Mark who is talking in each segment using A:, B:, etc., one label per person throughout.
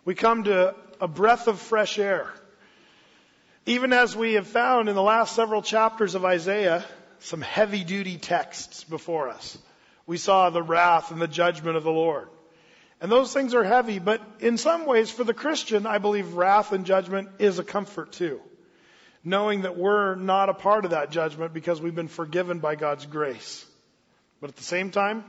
A: We come to a breath of fresh air. Even as we have found in the last several chapters of Isaiah, some heavy-duty texts before us. We saw the wrath and the judgment of the Lord. And those things are heavy, but in some ways, for the Christian, I believe wrath and judgment is a comfort too. Knowing that we're not a part of that judgment because we've been forgiven by God's grace. But at the same time,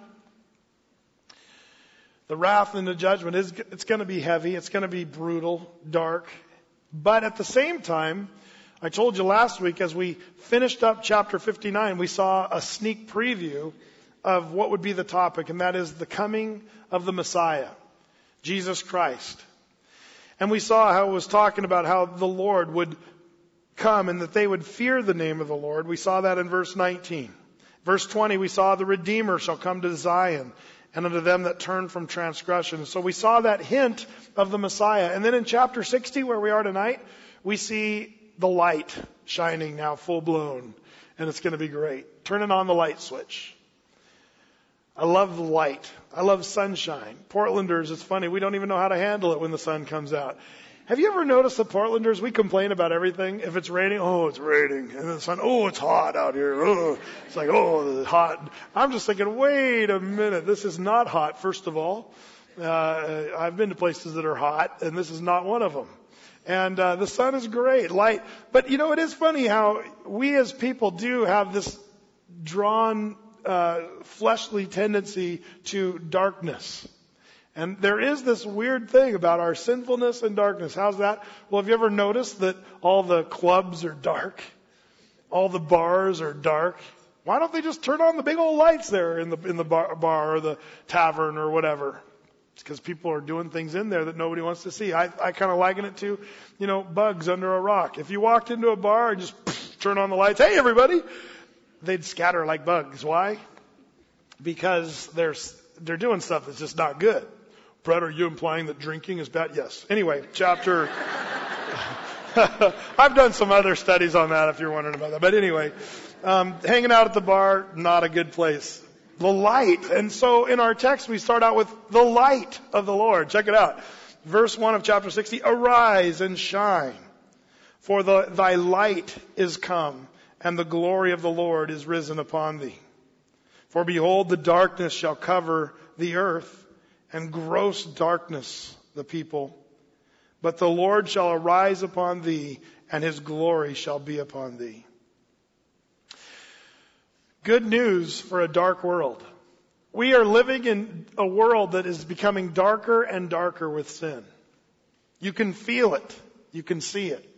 A: the wrath and the judgment it's going to be heavy, it's going to be brutal, dark. But at the same time, I told you last week as we finished up chapter 59, we saw a sneak preview of what would be the topic, and that is the coming of the Messiah, Jesus Christ. And we saw how it was talking about how the Lord would come and that they would fear the name of the Lord. We saw that in verse 19. Verse 20, we saw the Redeemer shall come to Zion, and unto them that turn from transgression. So we saw that hint of the Messiah. And then in chapter 60, where we are tonight, we see the light shining now full blown. And it's going to be great. Turning on the light switch. I love the light. I love sunshine. Portlanders, it's funny, we don't even know how to handle it when the sun comes out. Have you ever noticed that Portlanders, we complain about everything? If it's raining, oh, it's raining. And the sun, oh, it's hot out here. Oh, it's like, oh, it's hot. I'm just thinking, wait a minute. This is not hot, first of all. I've been to places that are hot, and this is not one of them. And the sun is great, light. But, you know, it is funny how we as people do have this drawn fleshly tendency to darkness. And there is this weird thing about our sinfulness and darkness. How's that? Well, have you ever noticed that all the clubs are dark? All the bars are dark? Why don't they just turn on the big old lights there in the bar or the tavern or whatever? It's because people are doing things in there that nobody wants to see. I kind of liken it to, you know, bugs under a rock. If you walked into a bar and just turn on the lights, hey everybody, they'd scatter like bugs. Why? Because they're doing stuff that's just not good. Brett, are you implying that drinking is bad? Yes. Anyway, chapter... I've done some other studies on that if you're wondering about that. But anyway, hanging out at the bar, not a good place. The light. And so in our text, we start out with the light of the Lord. Check it out. Verse 1 of chapter 60, arise and shine, for thy light is come, and the glory of the Lord is risen upon thee. For behold, the darkness shall cover the earth, and gross darkness the people. But the Lord shall arise upon thee, and his glory shall be upon thee. Good news for a dark world. We are living in a world that is becoming darker and darker with sin. You can feel it. You can see it.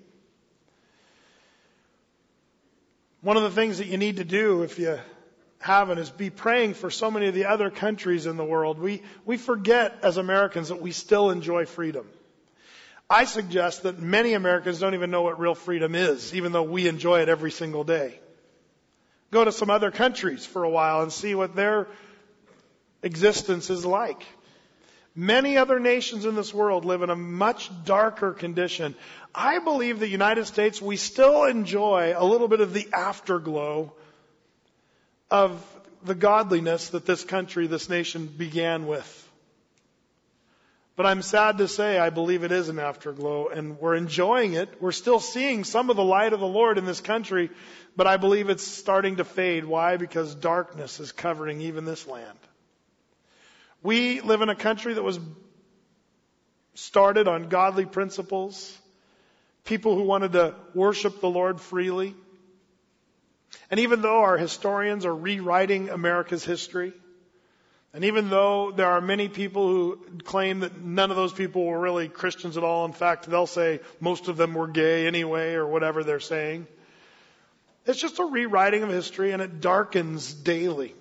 A: One of the things that you need to do if you haven't is be praying for so many of the other countries in the world. We forget as Americans that we still enjoy freedom. I suggest that many Americans don't even know what real freedom is, even though we enjoy it every single day. Go to some other countries for a while and see what their existence is like. Many other nations in this world live in a much darker condition. I believe the United States, we still enjoy a little bit of the afterglow of the godliness that this country, this nation began with. But I'm sad to say I believe it is an afterglow, and we're enjoying it. We're still seeing some of the light of the Lord in this country, but I believe it's starting to fade. Why? Because darkness is covering even this land. We live in a country that was started on godly principles, people who wanted to worship the Lord freely. And even though our historians are rewriting America's history, and even though there are many people who claim that none of those people were really Christians at all, in fact, they'll say most of them were gay anyway, or whatever they're saying, it's just a rewriting of history, and it darkens daily.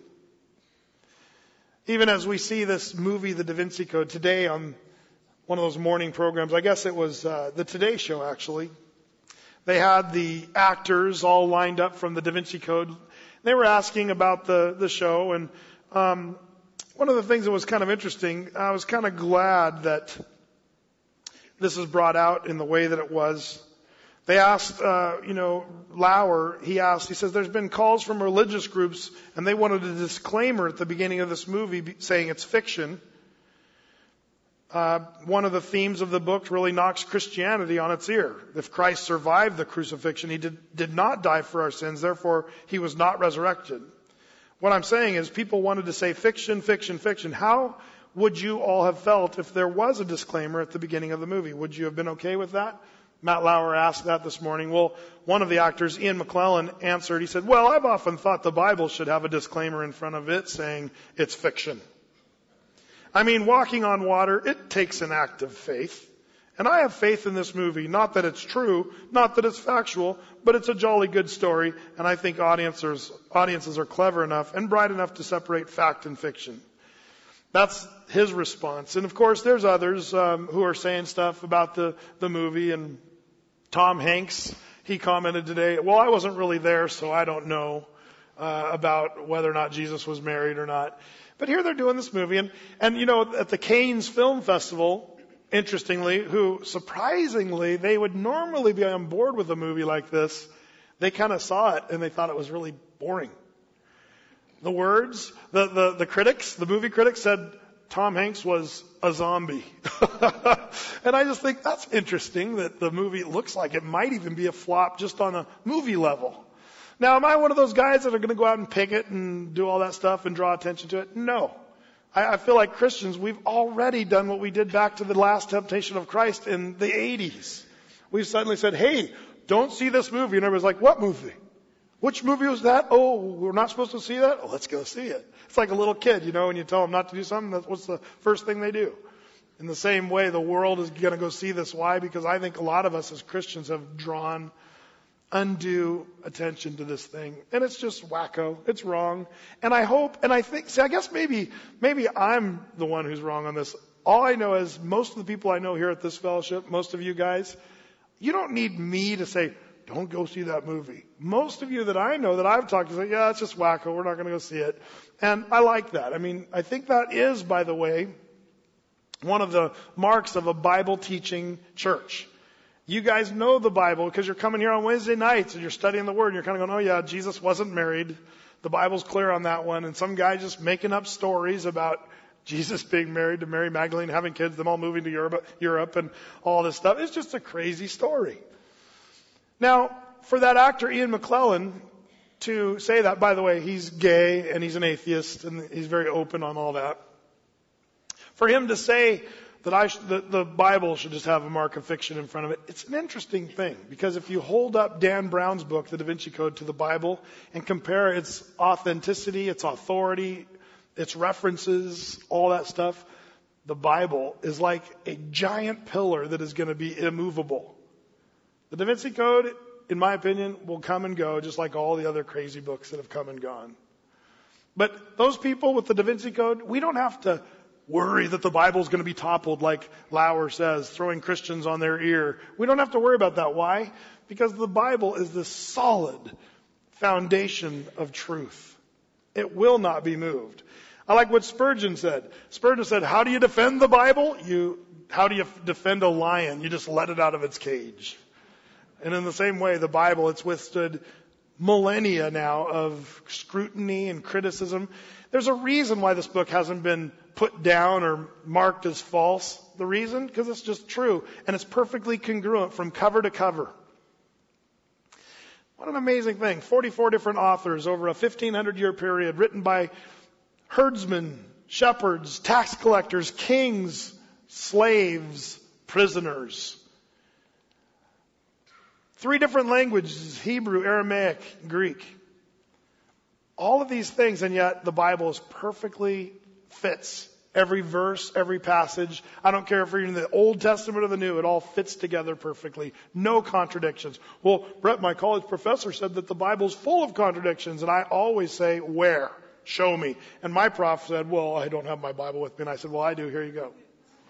A: Even as we see this movie, The Da Vinci Code, today on one of those morning programs, I guess it was the Today Show actually, they had the actors all lined up from the Da Vinci Code. They were asking about the show, and one of the things that was kind of interesting, I was kind of glad that this was brought out in the way that it was. They asked, Lauer, he says, there's been calls from religious groups, and they wanted a disclaimer at the beginning of this movie saying it's fiction. One of the themes of the book really knocks Christianity on its ear. If Christ survived the crucifixion, he did not die for our sins, therefore he was not resurrected. What I'm saying is people wanted to say fiction, fiction, fiction. How would you all have felt if there was a disclaimer at the beginning of the movie? Would you have been okay with that? Matt Lauer asked that this morning. Well, one of the actors, Ian McClellan, answered. He said, well, I've often thought the Bible should have a disclaimer in front of it saying it's fiction. I mean, walking on water, it takes an act of faith. And I have faith in this movie. Not that it's true, not that it's factual, but it's a jolly good story. And I think audiences are clever enough and bright enough to separate fact and fiction. That's his response. And of course, there's others who are saying stuff about the movie. And Tom Hanks, he commented today, well, I wasn't really there, so I don't know about whether or not Jesus was married or not. But here they're doing this movie. And you know, at the Cannes Film Festival, interestingly, who surprisingly, they would normally be on board with a movie like this, they kind of saw it and they thought it was really boring. The words, the critics, the movie critics said Tom Hanks was a zombie. And I just think that's interesting that the movie looks like it might even be a flop just on a movie level. Now, am I one of those guys that are going to go out and picket and do all that stuff and draw attention to it? No. I feel like Christians, we've already done what we did back to the last temptation of Christ in the 80s. We've suddenly said, hey, don't see this movie. And everybody's like, what movie? Which movie was that? Oh, we're not supposed to see that? Oh, let's go see it. It's like a little kid, you know, when you tell them not to do something, what's the first thing they do? In the same way, the world is going to go see this. Why? Because I think a lot of us as Christians have drawn undue attention to this thing. And it's just wacko. It's wrong. And I hope, and I think, see, I guess maybe I'm the one who's wrong on this. All I know is most of the people I know here at this fellowship, most of you guys, you don't need me to say, don't go see that movie. Most of you that I know that I've talked to say, yeah, it's just wacko. We're not going to go see it. And I like that. I mean, I think that is, by the way, one of the marks of a Bible teaching church. You guys know the Bible because you're coming here on Wednesday nights and you're studying the Word and you're kind of going, oh yeah, Jesus wasn't married. The Bible's clear on that one. And some guy just making up stories about Jesus being married to Mary Magdalene, having kids, them all moving to Europe and all this stuff. It's just a crazy story. Now, for that actor, Ian McClellan, to say that, by the way, he's gay and he's an atheist and he's very open on all that. For him to say that the Bible should just have a mark of fiction in front of it, it's an interesting thing. Because if you hold up Dan Brown's book, The Da Vinci Code, to the Bible and compare its authenticity, its authority, its references, all that stuff, the Bible is like a giant pillar that is going to be immovable. The Da Vinci Code, in my opinion, will come and go just like all the other crazy books that have come and gone. But those people with the Da Vinci Code, we don't have to worry that the Bible's going to be toppled, like Lauer says, throwing Christians on their ear. We don't have to worry about that. Why? Because the Bible is the solid foundation of truth. It will not be moved. I like what Spurgeon said. Spurgeon said, how do you defend the Bible? How do you defend a lion? You just let it out of its cage. And in the same way, the Bible, it's withstood millennia now of scrutiny and criticism. There's a reason why this book hasn't been put down or marked as false. The reason? Because it's just true. And it's perfectly congruent from cover to cover. What an amazing thing. 44 different authors over a 1,500-year period, written by herdsmen, shepherds, tax collectors, kings, slaves, prisoners. 3 different languages, Hebrew, Aramaic, Greek. All of these things, and yet the Bible is perfectly fits. Every verse, every passage. I don't care if you're in the Old Testament or the New, it all fits together perfectly. No contradictions. Well, Brett, my college professor said that the Bible's full of contradictions, and I always say, where? Show me. And my prof said, well, I don't have my Bible with me. And I said, well, I do. Here you go.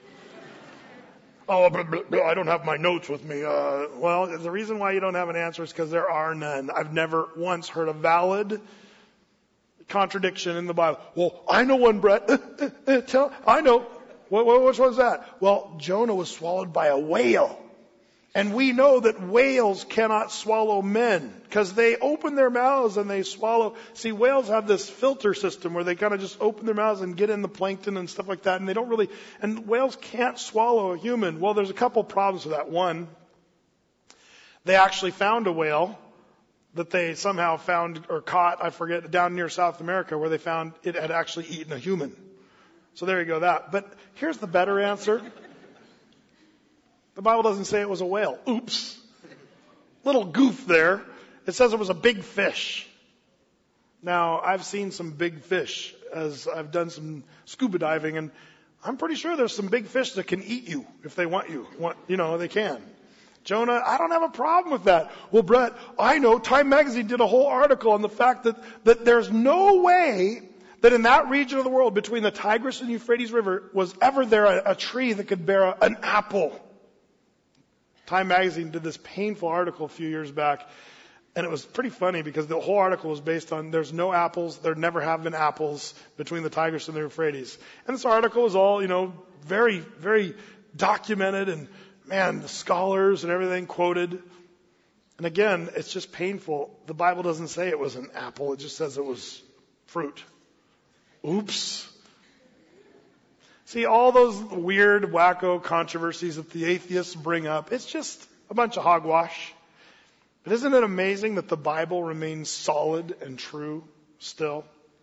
A: Oh, but I don't have my notes with me. Well, the reason why you don't have an answer is because there are none. I've never once heard a valid contradiction in the Bible. Well, I know one, Brett. I know. Which one's that? Well, Jonah was swallowed by a whale. And we know that whales cannot swallow men because they open their mouths and they swallow. See, whales have this filter system where they kind of just open their mouths and get in the plankton and stuff like that. And they don't really, and whales can't swallow a human. Well, there's a couple problems with that. One, they actually found a whale that they somehow found or caught, I forget, down near South America where they found it had actually eaten a human. So there you go, that. But here's the better answer. The Bible doesn't say it was a whale. Oops. Little goof there. It says it was a big fish. Now, I've seen some big fish as I've done some scuba diving, and I'm pretty sure there's some big fish that can eat you if they want you. They can. Jonah, I don't have a problem with that. Well, Brett, I know Time Magazine did a whole article on the fact that there's no way that in that region of the world between the Tigris and Euphrates River was ever there a tree that could bear an apple. Time Magazine did this painful article a few years back, and it was pretty funny because the whole article was based on there's no apples, there never have been apples between the Tigris and the Euphrates. And this article was all, very, very documented, and man, the scholars and everything quoted. And again, it's just painful. The Bible doesn't say it was an apple, it just says it was fruit. Oops. See, all those weird, wacko controversies that the atheists bring up, it's just a bunch of hogwash. But isn't it amazing that the Bible remains solid and true still?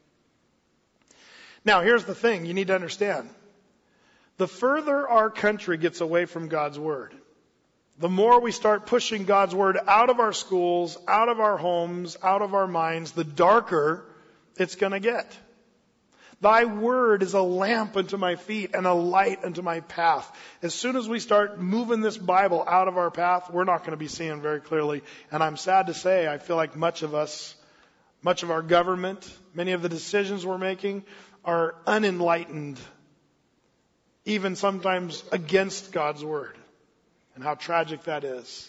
A: Now, here's the thing you need to understand. The further our country gets away from God's Word, the more we start pushing God's Word out of our schools, out of our homes, out of our minds, the darker it's going to get. Thy word is a lamp unto my feet and a light unto my path. As soon as we start moving this Bible out of our path, we're not going to be seeing very clearly. And I'm sad to say, I feel like much of our government, many of the decisions we're making are unenlightened, even sometimes against God's word. And how tragic that is.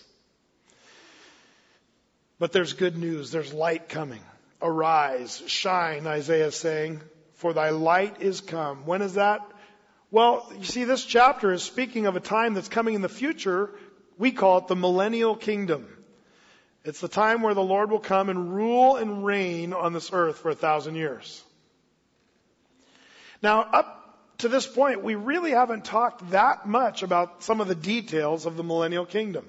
A: But there's good news. There's light coming. Arise, shine, Isaiah is saying. For thy light is come. When is that? Well, you see, this chapter is speaking of a time that's coming in the future. We call it the millennial kingdom. It's the time where the Lord will come and rule and reign on this earth for 1,000 years. Now, up to this point, we really haven't talked that much about some of the details of the millennial kingdom.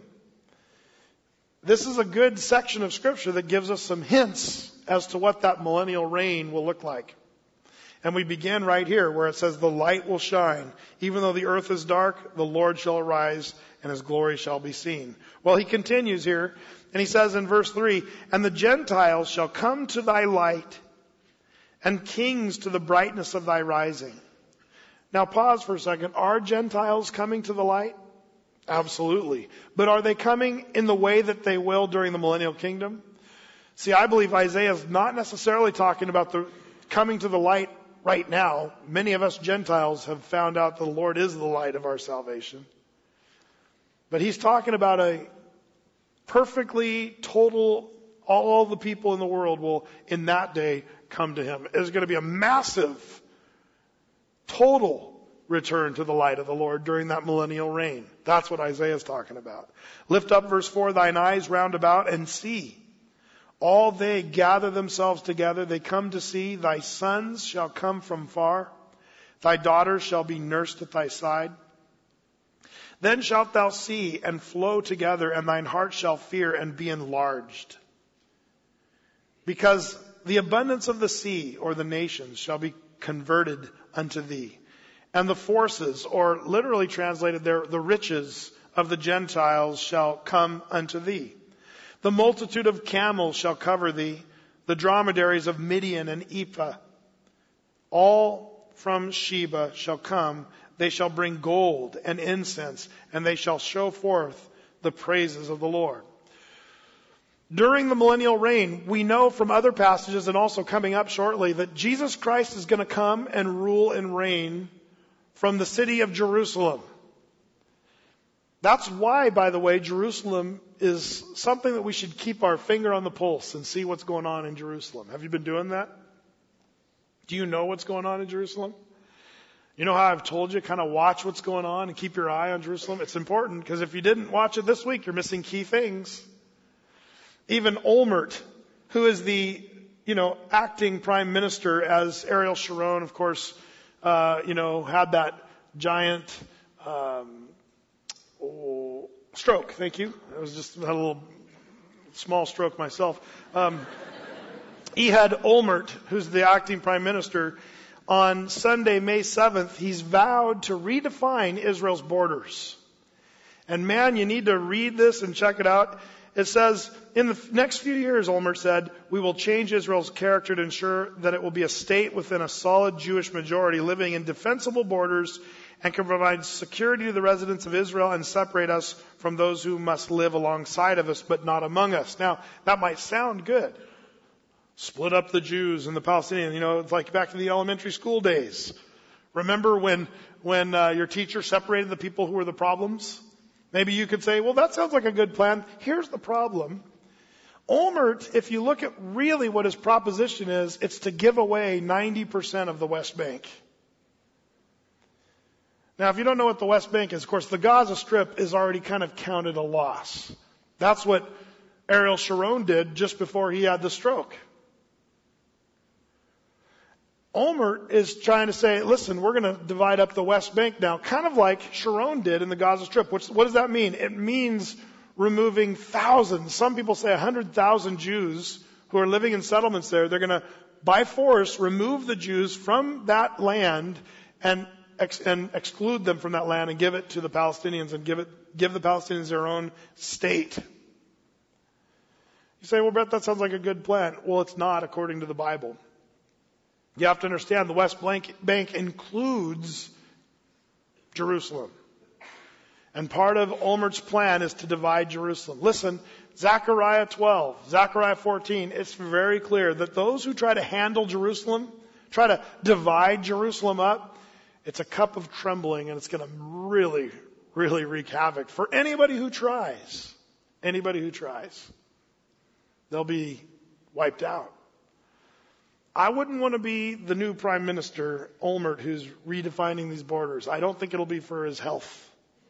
A: This is a good section of Scripture that gives us some hints as to what that millennial reign will look like. And we begin right here where it says, the light will shine. Even though the earth is dark, the Lord shall arise and his glory shall be seen. Well, he continues here and he says in verse 3, and the Gentiles shall come to thy light and kings to the brightness of thy rising. Now pause for a second. Are Gentiles coming to the light? Absolutely. But are they coming in the way that they will during the millennial kingdom? See, I believe Isaiah is not necessarily talking about the coming to the light right now. Many of us Gentiles have found out the Lord is the light of our salvation. But he's talking about a perfectly total, all the people in the world will in that day come to him. There's going to be a massive, total return to the light of the Lord during that millennial reign. That's what Isaiah is talking about. Lift up, verse 4, thine eyes round about and see. All they gather themselves together, they come to see. Thy sons shall come from far. Thy daughters shall be nursed at thy side. Then shalt thou see and flow together, and thine heart shall fear and be enlarged. Because the abundance of the sea, or the nations, shall be converted unto thee. And the forces, or literally translated there, the riches of the Gentiles shall come unto thee. The multitude of camels shall cover thee, the dromedaries of Midian and Ephah. All from Sheba shall come. They shall bring gold and incense, and they shall show forth the praises of the Lord. During the millennial reign, we know from other passages and also coming up shortly that Jesus Christ is going to come and rule and reign from the city of Jerusalem. That's why, by the way, Jerusalem is something that we should keep our finger on the pulse and see what's going on in Jerusalem. Have you been doing that? Do you know what's going on in Jerusalem? You know how I've told you, kind of watch what's going on and keep your eye on Jerusalem? It's important, because if you didn't watch it this week, you're missing key things. Even Olmert, who is the, acting prime minister, as Ariel Sharon, of course, had that giant, stroke. Thank you. I was just had a little small stroke myself. He had Olmert, who's the acting prime minister, on Sunday, May 7th, he's vowed to redefine Israel's borders. And man, you need to read this and check it out. It says, in the next few years, Olmert said, we will change Israel's character to ensure that it will be a state within a solid Jewish majority living in defensible borders and can provide security to the residents of Israel and separate us from those who must live alongside of us but not among us. Now, that might sound good. Split up the Jews and the Palestinians. It's like back in the elementary school days. Remember when your teacher separated the people who were the problems? Maybe you could say, well, that sounds like a good plan. Here's the problem. Olmert, if you look at really what his proposition is, it's to give away 90% of the West Bank. Now, if you don't know what the West Bank is, of course, the Gaza Strip is already kind of counted a loss. That's what Ariel Sharon did just before he had the stroke. Olmert is trying to say, listen, we're going to divide up the West Bank now, kind of like Sharon did in the Gaza Strip. What does that mean? It means removing thousands, some people say 100,000 Jews who are living in settlements there. They're going to, by force, remove the Jews from that land and exclude them from that land and give it to the Palestinians and give the Palestinians their own state. You say, well, Brett, that sounds like a good plan. Well, it's not according to the Bible. You have to understand the West Bank includes Jerusalem. And part of Olmert's plan is to divide Jerusalem. Listen, Zechariah 12, Zechariah 14, it's very clear that those who try to handle Jerusalem, try to divide Jerusalem up, it's a cup of trembling, and it's going to really, really wreak havoc for anybody who tries. Anybody who tries. They'll be wiped out. I wouldn't want to be the new Prime Minister, Olmert, who's redefining these borders. I don't think it'll be for his health.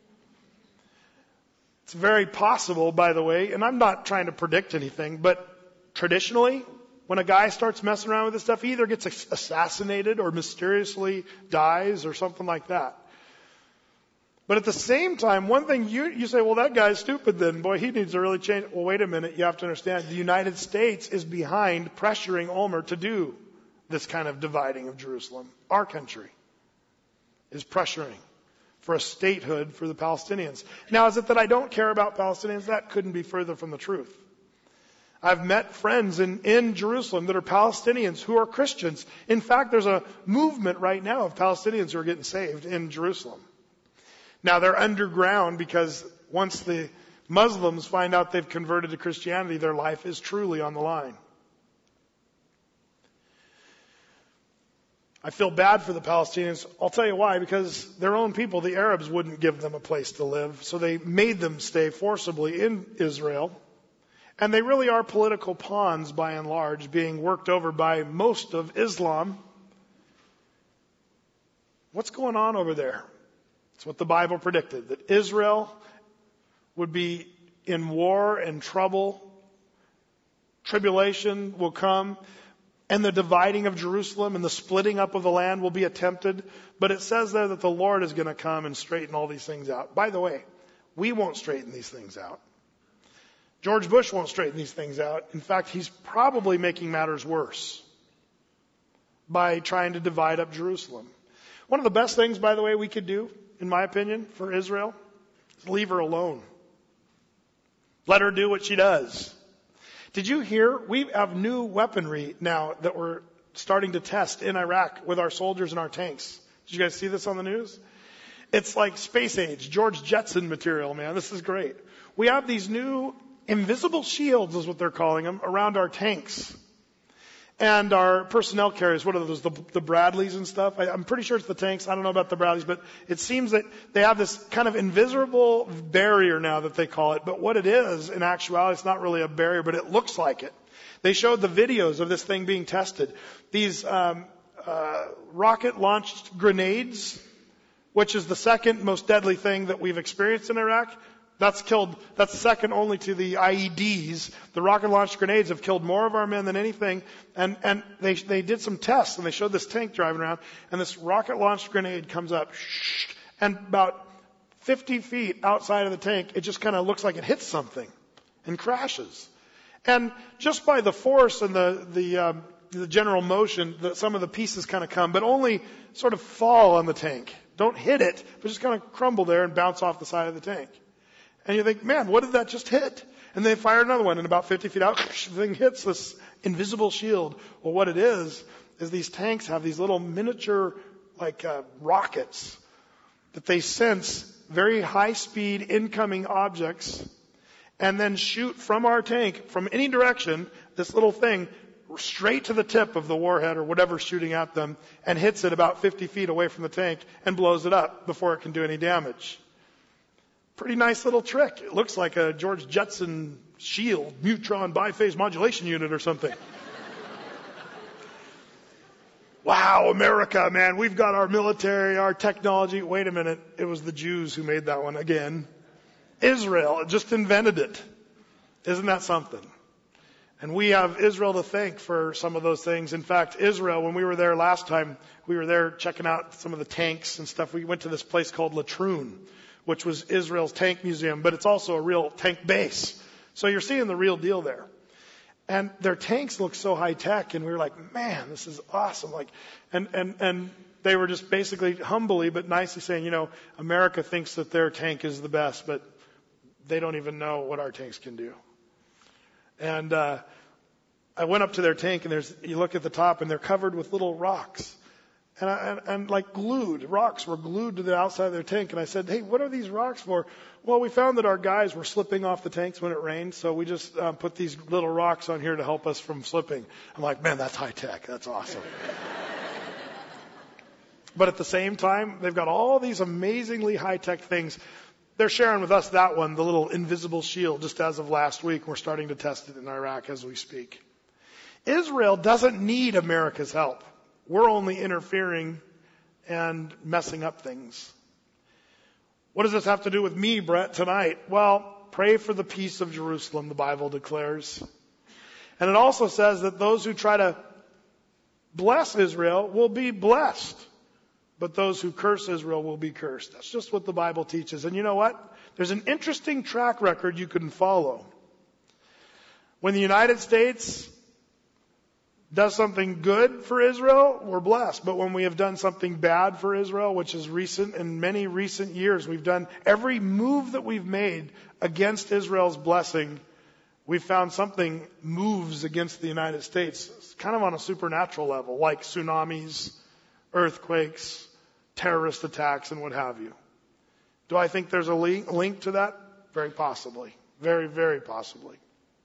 A: It's very possible, by the way, and I'm not trying to predict anything, but traditionally, when a guy starts messing around with this stuff, he either gets assassinated or mysteriously dies or something like that. But at the same time, one thing you say, well, that guy's stupid then. Boy, he needs to really change. Well, wait a minute. You have to understand, the United States is behind pressuring Olmert to do this kind of dividing of Jerusalem. Our country is pressuring for a statehood for the Palestinians. Now, is it that I don't care about Palestinians? That couldn't be further from the truth. I've met friends in Jerusalem that are Palestinians who are Christians. In fact, there's a movement right now of Palestinians who are getting saved in Jerusalem. Now, they're underground because once the Muslims find out they've converted to Christianity, their life is truly on the line. I feel bad for the Palestinians. I'll tell you why. Because their own people, the Arabs, wouldn't give them a place to live. So they made them stay forcibly in Israel. And they really are political pawns, by and large, being worked over by most of Islam. What's going on over there? It's what the Bible predicted, that Israel would be in war and trouble. Tribulation will come, and the dividing of Jerusalem and the splitting up of the land will be attempted. But it says there that the Lord is going to come and straighten all these things out. By the way, we won't straighten these things out. George Bush won't straighten these things out. In fact, he's probably making matters worse by trying to divide up Jerusalem. One of the best things, by the way, we could do, in my opinion, for Israel, is leave her alone. Let her do what she does. Did you hear? We have new weaponry now that we're starting to test in Iraq with our soldiers and our tanks. Did you guys see this on the news? It's like space age, George Jetson material, man. This is great. We have these new invisible shields, is what they're calling them, around our tanks. And our personnel carriers, what are those, the Bradleys and stuff? I'm pretty sure it's the tanks. I don't know about the Bradleys, but it seems that they have this kind of invisible barrier now that they call it. But what it is, in actuality, it's not really a barrier, but it looks like it. They showed the videos of this thing being tested. These rocket-launched grenades, which is the second most deadly thing that we've experienced in Iraq. That's second only to the IEDs. The rocket-launched grenades have killed more of our men than anything. And they did some tests, and they showed this tank driving around, and this rocket-launched grenade comes up, and about 50 feet outside of the tank, it just kind of looks like it hits something and crashes. And just by the force and the general motion, some of the pieces kind of come, but only sort of fall on the tank. Don't hit it, but just kind of crumble there and bounce off the side of the tank. And you think, man, what did that just hit? And they fire another one, and about 50 feet out, the thing hits this invisible shield. Well, what it is these tanks have these little miniature, rockets that they sense very high-speed incoming objects and then shoot from our tank, from any direction, this little thing straight to the tip of the warhead or whatever's shooting at them, and hits it about 50 feet away from the tank and blows it up before it can do any damage. Pretty nice little trick. It looks like a George Jetson shield, neutron biphase modulation unit or something. Wow, America, man, we've got our military, our technology. Wait a minute. It was the Jews who made that one again. Israel just invented it. Isn't that something? And we have Israel to thank for some of those things. In fact, Israel, when we were there last time, we were there checking out some of the tanks and stuff. We went to this place called Latrun, which was Israel's tank museum, but it's also a real tank base. So you're seeing the real deal there. And their tanks look so high tech, and we were like, man, this is awesome. And they were just basically humbly but nicely saying, America thinks that their tank is the best, but they don't even know what our tanks can do. And I went up to their tank, and you look at the top, and they're covered with little rocks. And like glued, rocks were glued to the outside of their tank. And I said, hey, what are these rocks for? Well, we found that our guys were slipping off the tanks when it rained, so we just put these little rocks on here to help us from slipping. I'm like, man, that's high tech. That's awesome. But at the same time, they've got all these amazingly high tech things. They're sharing with us that one, the little invisible shield, just as of last week. We're starting to test it in Iraq as we speak. Israel doesn't need America's help. We're only interfering and messing up things. What does this have to do with me, Brett, tonight? Well, pray for the peace of Jerusalem, the Bible declares. And it also says that those who try to bless Israel will be blessed, but those who curse Israel will be cursed. That's just what the Bible teaches. And you know what? There's an interesting track record you can follow. When the United States does something good for Israel, we're blessed. But when we have done something bad for Israel, which is recent, in many recent years, we've done every move that we've made against Israel's blessing, we've found something moves against the United States, kind of on a supernatural level, like tsunamis, earthquakes, terrorist attacks, and what have you. Do I think there's a link to that? Very possibly. Very, very possibly.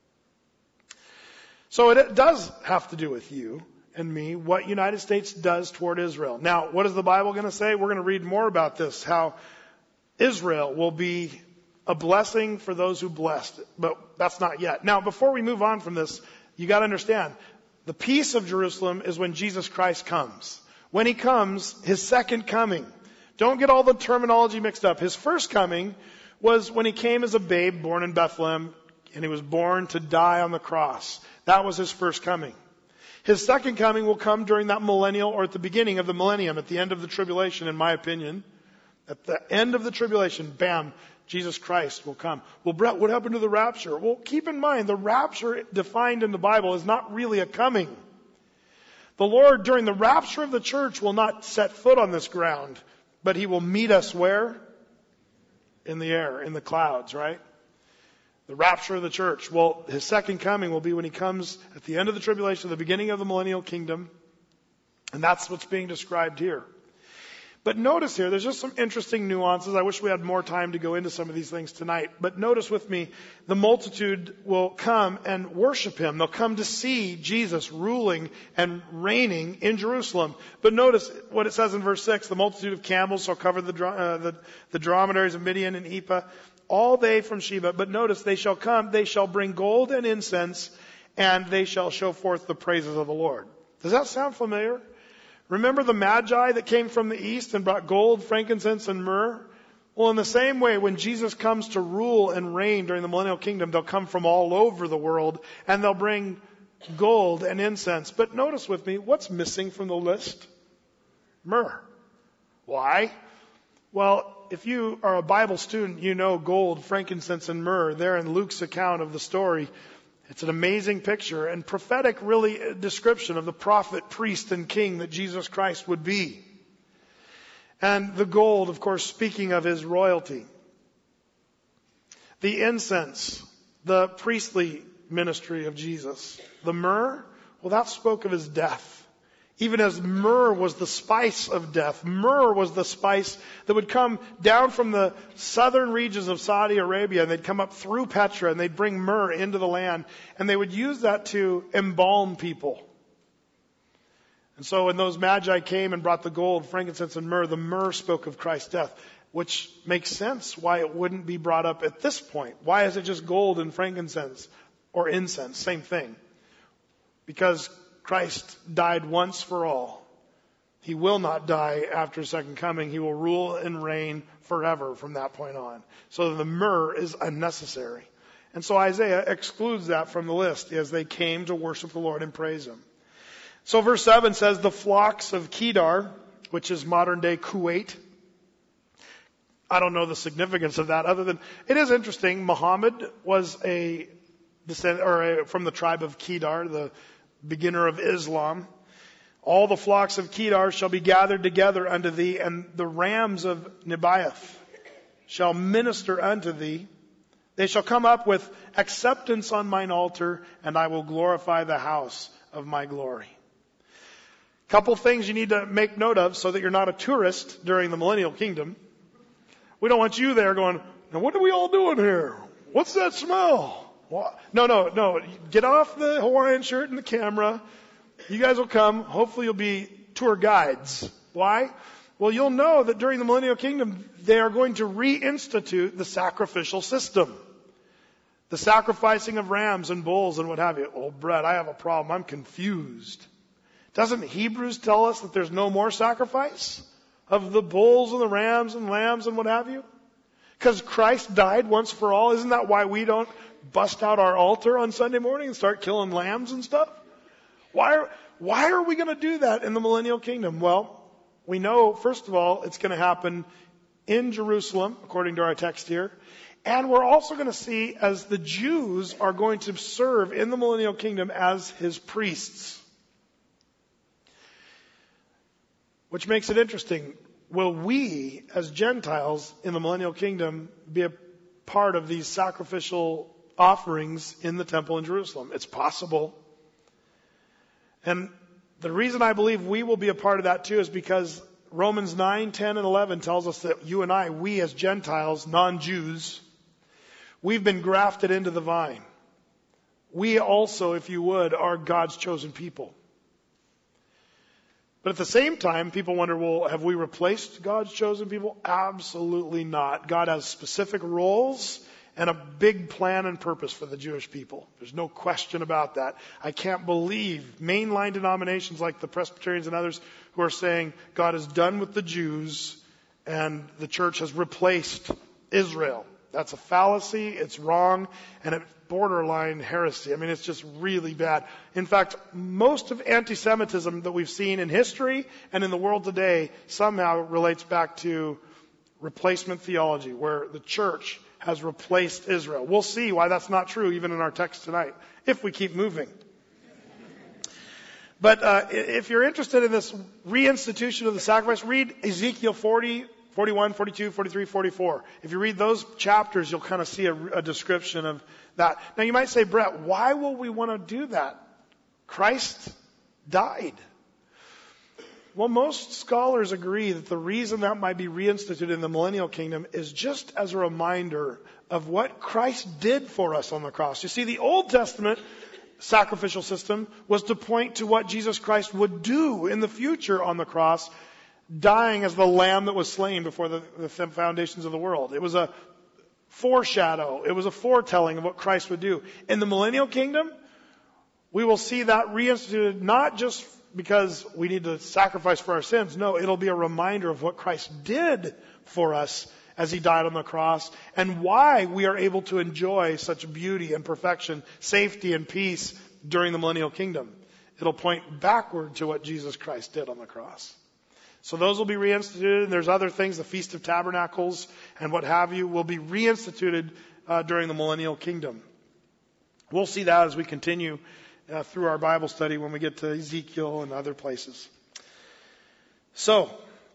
A: So it does have to do with you and me, what United States does toward Israel. Now, what is the Bible going to say? We're going to read more about this, how Israel will be a blessing for those who blessed it. But that's not yet. Now, before we move on from this, you got to understand, the peace of Jerusalem is when Jesus Christ comes. When he comes, his second coming. Don't get all the terminology mixed up. His first coming was when he came as a babe born in Bethlehem, and he was born to die on the cross. That was his first coming. His second coming will come during that millennial, or at the beginning of the millennium, at the end of the tribulation, in my opinion. At the end of the tribulation, bam, Jesus Christ will come. Well, Brett, what happened to the rapture? Well, keep in mind, the rapture defined in the Bible is not really a coming. The Lord, during the rapture of the church, will not set foot on this ground, but he will meet us where? In the air, in the clouds, right? The rapture of the church. Well, his second coming will be when he comes at the end of the tribulation, the beginning of the millennial kingdom. And that's what's being described here. But notice here, there's just some interesting nuances. I wish we had more time to go into some of these things tonight. But notice with me, the multitude will come and worship him. They'll come to see Jesus ruling and reigning in Jerusalem. But notice what it says in verse 6. The multitude of camels shall cover the dromedaries of Midian and Ephah, all they from Sheba. But notice, they shall come, they shall bring gold and incense, and they shall show forth the praises of the Lord. Does that sound familiar? Remember the Magi that came from the east and brought gold, frankincense, and myrrh? Well, in the same way, when Jesus comes to rule and reign during the millennial kingdom, they'll come from all over the world and they'll bring gold and incense. But notice with me, what's missing from the list? Myrrh. Why? Well, if you are a Bible student, you know gold, frankincense, and myrrh. There in Luke's account of the story, it's an amazing picture and prophetic, really, description of the prophet, priest, and king that Jesus Christ would be. And the gold, of course, speaking of his royalty. The incense, the priestly ministry of Jesus. The myrrh, well, that spoke of his death. Even as myrrh was the spice of death. Myrrh was the spice that would come down from the southern regions of Saudi Arabia, and they'd come up through Petra, and they'd bring myrrh into the land, and they would use that to embalm people. And so when those Magi came and brought the gold, frankincense, and myrrh, the myrrh spoke of Christ's death, which makes sense why it wouldn't be brought up at this point. Why is it just gold and frankincense or incense? Same thing. Because Christ died once for all. He will not die after his second coming. He will rule and reign forever from that point on. So the myrrh is unnecessary. And so Isaiah excludes that from the list as they came to worship the Lord and praise him. So verse 7 says, the flocks of Kedar, which is modern day Kuwait. I don't know the significance of that other than, it is interesting, Muhammad was a descendant, from the tribe of Kedar, the beginner of Islam. All the flocks of Kedar shall be gathered together unto thee, and the rams of Nebaioth shall minister unto thee. They shall come up with acceptance on mine altar, and I will glorify the house of my glory. Couple things you need to make note of so that you're not a tourist during the millennial kingdom. We don't want you there going, now what are we all doing here? What's that smell? No. Get off the Hawaiian shirt and the camera. You guys will come. Hopefully you'll be tour guides. Why? Well, you'll know that during the millennial kingdom, they are going to reinstitute the sacrificial system. The sacrificing of rams and bulls and what have you. Oh, Brett, I have a problem. I'm confused. Doesn't Hebrews tell us that there's no more sacrifice of the bulls and the rams and lambs and what have you? Because Christ died once for all. Isn't that why we don't bust out our altar on Sunday morning and start killing lambs and stuff? Why are we going to do that in the millennial kingdom? Well, we know, first of all, it's going to happen in Jerusalem, according to our text here. And we're also going to see as the Jews are going to serve in the millennial kingdom as his priests. Which makes it interesting. Will we, as Gentiles in the millennial kingdom, be a part of these sacrificial offerings in the temple in Jerusalem? It's possible. And the reason I believe we will be a part of that too is because Romans 9, 10, and 11 tells us that you and I, we as Gentiles, non-Jews, we've been grafted into the vine. We also, if you would, are God's chosen people. But at the same time, people wonder, well, have we replaced God's chosen people? Absolutely not. God has specific roles and a big plan and purpose for the Jewish people. There's no question about that. I can't believe mainline denominations like the Presbyterians and others who are saying God is done with the Jews and the church has replaced Israel. That's a fallacy, it's wrong, and it's borderline heresy. I mean, it's just really bad. In fact, most of anti-Semitism that we've seen in history and in the world today somehow relates back to replacement theology, where the church has replaced Israel. We'll see why that's not true even in our text tonight, if we keep moving. But if you're interested in this reinstitution of the sacrifice, read Ezekiel 40, 41, 42, 43, 44. If you read those chapters, you'll kind of see a description of that. Now you might say, Brett, why will we want to do that? Christ died. Well, most scholars agree that the reason that might be reinstituted in the millennial kingdom is just as a reminder of what Christ did for us on the cross. You see, the Old Testament sacrificial system was to point to what Jesus Christ would do in the future on the cross, dying as the lamb that was slain before the foundations of the world. It was a foreshadow. It was a foretelling of what Christ would do. In the millennial kingdom, we will see that reinstituted not just because we need to sacrifice for our sins. No, it'll be a reminder of what Christ did for us as he died on the cross and why we are able to enjoy such beauty and perfection, safety and peace during the millennial kingdom. It'll point backward to what Jesus Christ did on the cross. So those will be reinstituted, and there's other things, the Feast of Tabernacles and what have you, will be reinstituted during the millennial kingdom. We'll see that as we continue through our Bible study when we get to Ezekiel and other places. So,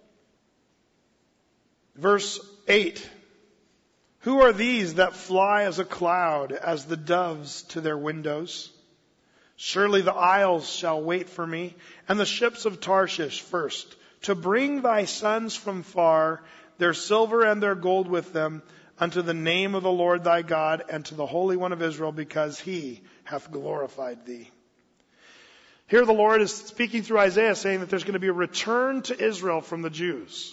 A: verse 8. Who are these that fly as a cloud, as the doves to their windows? Surely the isles shall wait for me, and the ships of Tarshish first, to bring thy sons from far, their silver and their gold with them, unto the name of the Lord thy God, and to the Holy One of Israel, because he hath glorified thee. Here the Lord is speaking through Isaiah, saying that there's going to be a return to Israel from the Jews.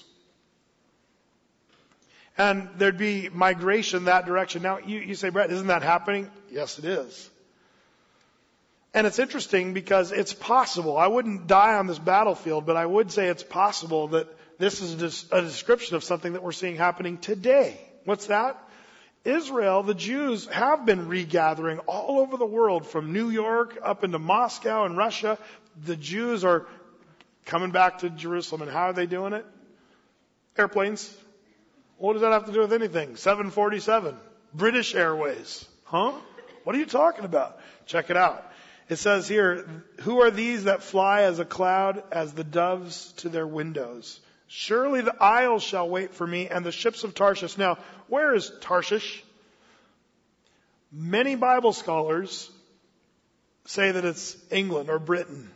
A: And there'd be migration that direction. Now, you say, Brett, isn't that happening? Yes, it is. And it's interesting because it's possible. I wouldn't die on this battlefield, but I would say it's possible that this is a description of something that we're seeing happening today. What's that? Israel, the Jews, have been regathering all over the world, from New York up into Moscow and Russia. The Jews are coming back to Jerusalem. And how are they doing it? Airplanes. What does that have to do with anything? 747. British Airways. Huh? What are you talking about? Check it out. It says here, who are these that fly as a cloud, as the doves to their windows? Surely the isles shall wait for me, and the ships of Tarshish. Now, where is Tarshish? Many Bible scholars say that it's England or Britain.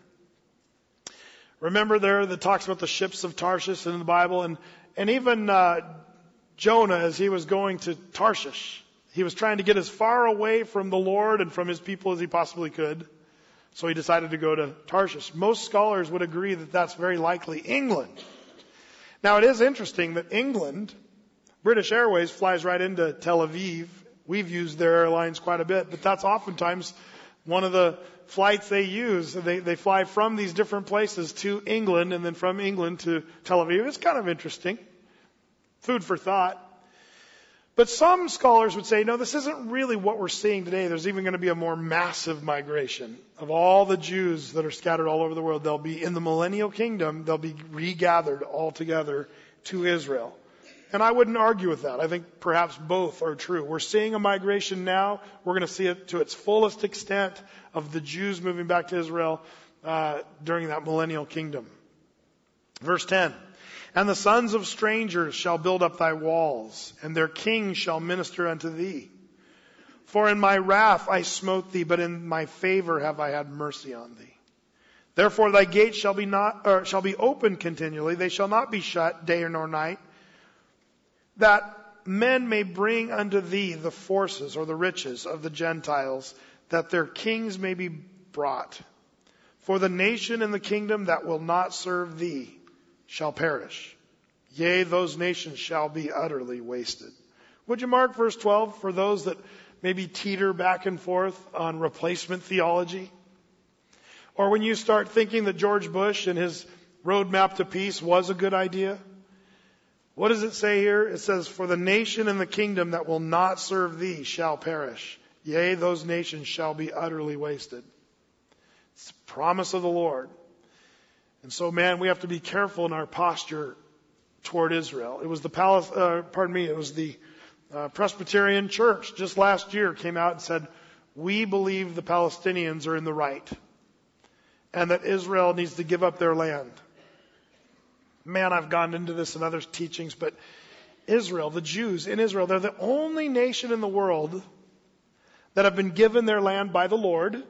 A: Remember there that talks about the ships of Tarshish in the Bible, and even Jonah, as he was going to Tarshish, he was trying to get as far away from the Lord and from his people as he possibly could. So he decided to go to Tarshish. Most scholars would agree that that's very likely England. Now, it is interesting that England, British Airways, flies right into Tel Aviv. We've used their airlines quite a bit, but that's oftentimes one of the flights they use. They fly from these different places to England, and then from England to Tel Aviv. It's kind of interesting. Food for thought. But some scholars would say, no, this isn't really what we're seeing today. There's even going to be a more massive migration of all the Jews that are scattered all over the world. They'll be in the millennial kingdom. They'll be regathered all together to Israel. And I wouldn't argue with that. I think perhaps both are true. We're seeing a migration now. We're going to see it to its fullest extent of the Jews moving back to Israel during that millennial kingdom. Verse 10. And the sons of strangers shall build up thy walls, and their kings shall minister unto thee. For in my wrath I smote thee, but in my favor have I had mercy on thee. Therefore thy gates shall be open continually; they shall not be shut day nor night, that men may bring unto thee the forces or the riches of the Gentiles, that their kings may be brought. For the nation and the kingdom that will not serve thee shall perish. Yea, those nations shall be utterly wasted. Would you mark verse 12 for those that maybe teeter back and forth on replacement theology? Or when you start thinking that George Bush and his roadmap to peace was a good idea? What does it say here? It says, for the nation and the kingdom that will not serve thee shall perish. Yea, those nations shall be utterly wasted. It's the promise of the Lord. And so, man, we have to be careful in our posture toward Israel. It was the Presbyterian Church just last year came out and said, we believe the Palestinians are in the right, and that Israel needs to give up their land. Man, I've gone into this in other teachings, but Israel, the Jews in Israel, they're the only nation in the world that have been given their land by the Lord.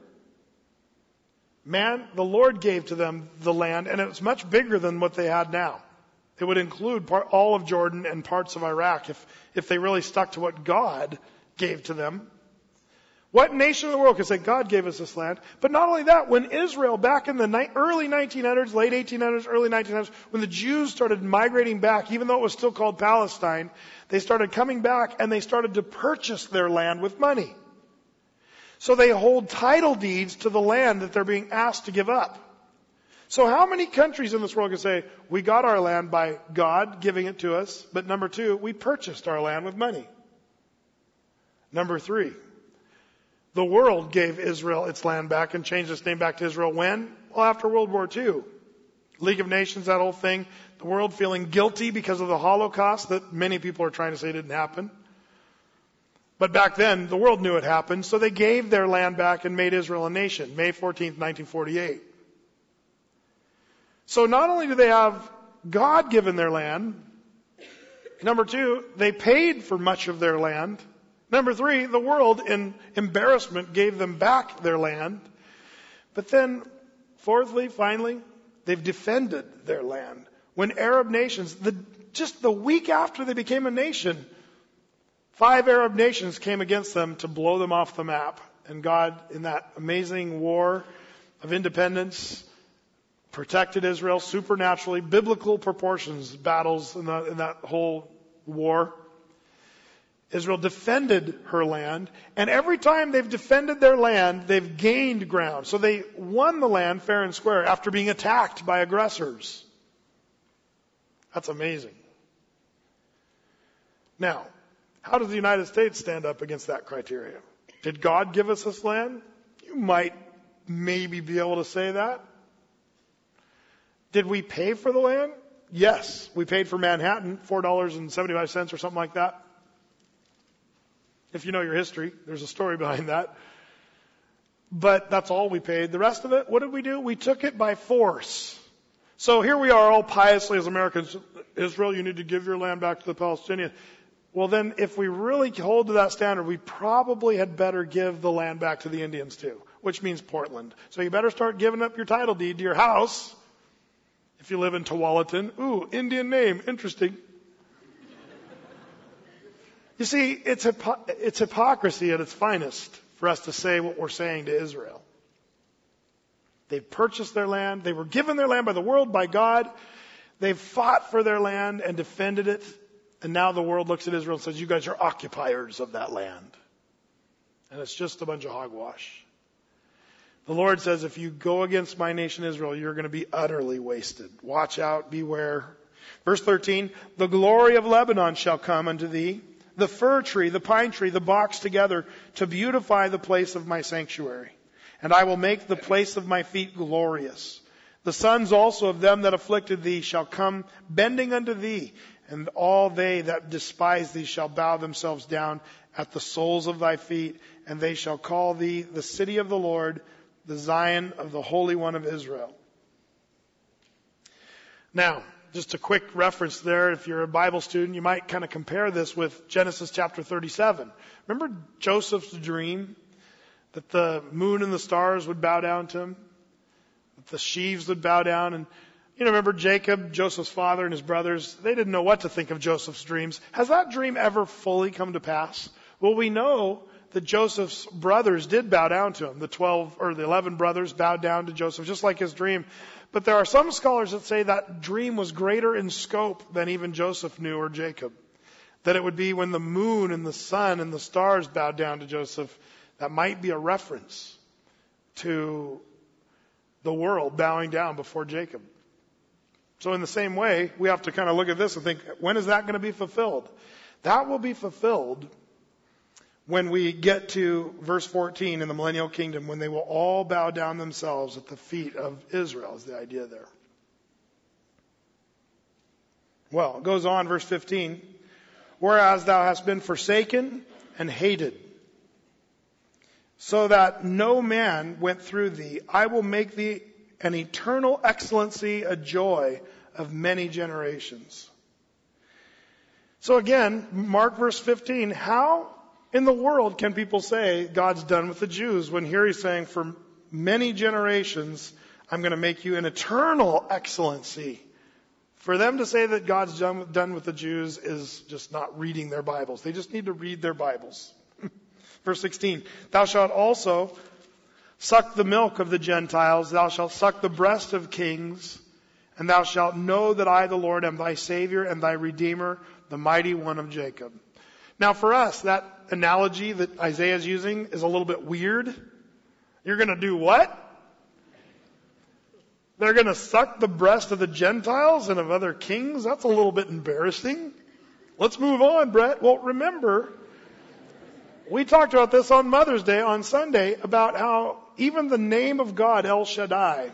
A: Man, the Lord gave to them the land, and it was much bigger than what they had now. It would include all of Jordan and parts of Iraq if they really stuck to what God gave to them. What nation in the world could say, God gave us this land? But not only that, when Israel, back in the early 1900s, late 1800s, early 1900s, when the Jews started migrating back, even though it was still called Palestine, they started coming back and they started to purchase their land with money. So they hold title deeds to the land that they're being asked to give up. So how many countries in this world can say, we got our land by God giving it to us, but number two, we purchased our land with money? Number three, the world gave Israel its land back and changed its name back to Israel when? Well, after World War II. League of Nations, that whole thing. The world feeling guilty because of the Holocaust that many people are trying to say didn't happen. But back then, the world knew it happened, so they gave their land back and made Israel a nation, May 14th, 1948. So not only do they have God given their land, number two, they paid for much of their land. Number three, the world in embarrassment gave them back their land. But then, fourthly, finally, they've defended their land. When Arab nations, just the week after they became a nation, 5 Arab nations came against them to blow them off the map. And God, in that amazing war of independence, protected Israel supernaturally, biblical proportions, battles in that whole war. Israel defended her land, and every time they've defended their land, they've gained ground. So they won the land fair and square after being attacked by aggressors. That's amazing. Now, how does the United States stand up against that criteria? Did God give us this land? You might maybe be able to say that. Did we pay for the land? Yes. We paid for Manhattan, $4.75 or something like that. If you know your history, there's a story behind that. But that's all we paid. The rest of it, what did we do? We took it by force. So here we are all piously as Americans. Israel, you need to give your land back to the Palestinians. Well then, if we really hold to that standard, we probably had better give the land back to the Indians too, which means Portland. So you better start giving up your title deed to your house. If you live in Tualatin, ooh, Indian name, interesting. You see, it's hypocrisy at its finest for us to say what we're saying to Israel. They've purchased their land. They were given their land by the world, by God. They've fought for their land and defended it. And now the world looks at Israel and says, you guys are occupiers of that land. And it's just a bunch of hogwash. The Lord says, if you go against my nation Israel, you're going to be utterly wasted. Watch out, beware. Verse 13, the glory of Lebanon shall come unto thee, the fir tree, the pine tree, the box together, to beautify the place of my sanctuary. And I will make the place of my feet glorious. The sons also of them that afflicted thee shall come bending unto thee, and all they that despise thee shall bow themselves down at the soles of thy feet, and they shall call thee the city of the Lord, the Zion of the Holy One of Israel. Now, just a quick reference there. If you're a Bible student, you might kind of compare this with Genesis chapter 37. Remember Joseph's dream that the moon and the stars would bow down to him? That the sheaves would bow down? And remember Jacob, Joseph's father, and his brothers, they didn't know what to think of Joseph's dreams. Has that dream ever fully come to pass? Well, we know that Joseph's brothers did bow down to him. The 11 brothers bowed down to Joseph, just like his dream. But there are some scholars that say that dream was greater in scope than even Joseph knew or Jacob. That it would be when the moon and the sun and the stars bowed down to Joseph, that might be a reference to the world bowing down before Jacob. So in the same way, we have to kind of look at this and think, when is that going to be fulfilled? That will be fulfilled when we get to verse 14 in the millennial kingdom, when they will all bow down themselves at the feet of Israel, is the idea there. Well, it goes on, verse 15. Whereas thou hast been forsaken and hated, so that no man went through thee, I will make thee an eternal excellency, a joy of many generations. So again, mark verse 15. How in the world can people say God's done with the Jews when here he's saying for many generations, I'm going to make you an eternal excellency? For them to say that God's done with the Jews is just not reading their Bibles. They just need to read their Bibles. Verse 16, thou shalt also suck the milk of the Gentiles, thou shalt suck the breast of kings, and thou shalt know that I, the Lord, am thy Savior and thy Redeemer, the mighty one of Jacob. Now for us, that analogy that Isaiah is using is a little bit weird. You're going to do what? They're going to suck the breast of the Gentiles and of other kings? That's a little bit embarrassing. Let's move on, Brett. Well, remember, we talked about this on Mother's Day on Sunday about how even the name of God, El Shaddai,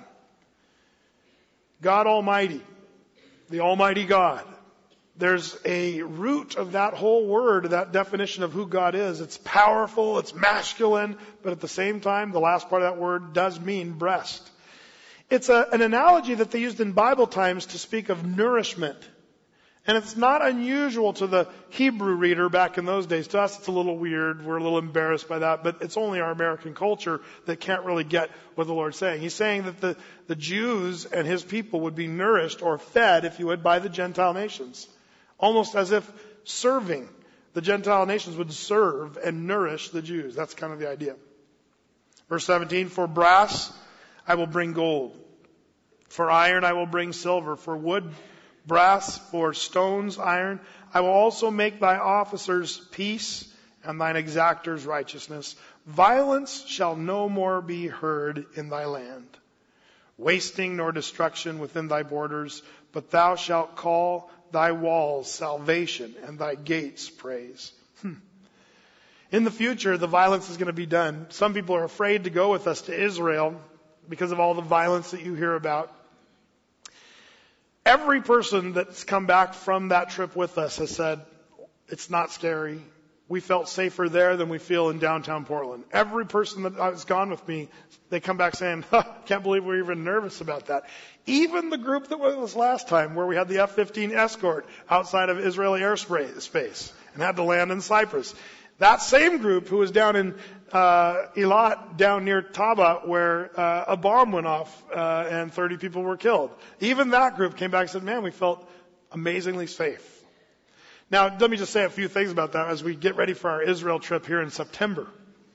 A: God Almighty, the Almighty God, there's a root of that whole word, that definition of who God is. It's powerful, it's masculine, but at the same time, the last part of that word does mean breast. It's an analogy that they used in Bible times to speak of nourishment. And it's not unusual to the Hebrew reader back in those days. To us, it's a little weird. We're a little embarrassed by that. But it's only our American culture that can't really get what the Lord's saying. He's saying that the Jews and his people would be nourished or fed, if you would, by the Gentile nations. Almost as if serving. The Gentile nations would serve and nourish the Jews. That's kind of the idea. Verse 17, for brass I will bring gold. For iron I will bring silver. For wood, brass. For stones, iron. I will also make thy officers peace and thine exactors righteousness. Violence shall no more be heard in thy land. Wasting nor destruction within thy borders. But thou shalt call thy walls salvation and thy gates praise. In the future, the violence is going to be done. Some people are afraid to go with us to Israel because of all the violence that you hear about. Every person that's come back from that trip with us has said, it's not scary. We felt safer there than we feel in downtown Portland. Every person that has gone with me, they come back saying, can't believe we're even nervous about that. Even the group that was with us last time, where we had the F-15 escort outside of Israeli airspace and had to land in Cyprus. That same group who was down in Eilat, down near Taba, where a bomb went off and 30 people were killed. Even that group came back and said, man, we felt amazingly safe. Now, let me just say a few things about that as we get ready for our Israel trip here in September.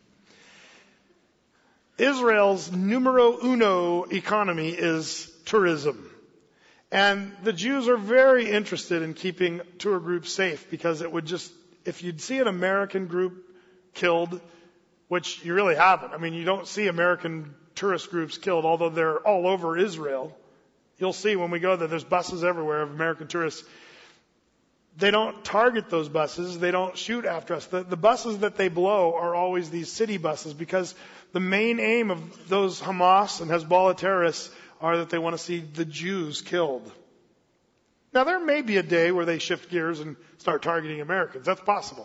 A: Israel's numero uno economy is tourism. And the Jews are very interested in keeping tour groups safe because it would just, if you'd see an American group killed, which you really haven't. I mean, you don't see American tourist groups killed, although they're all over Israel. You'll see when we go there, there's buses everywhere of American tourists. They don't target those buses. They don't shoot after us. The buses that they blow are always these city buses because the main aim of those Hamas and Hezbollah terrorists are that they want to see the Jews killed. Now, there may be a day where they shift gears and start targeting Americans. That's possible.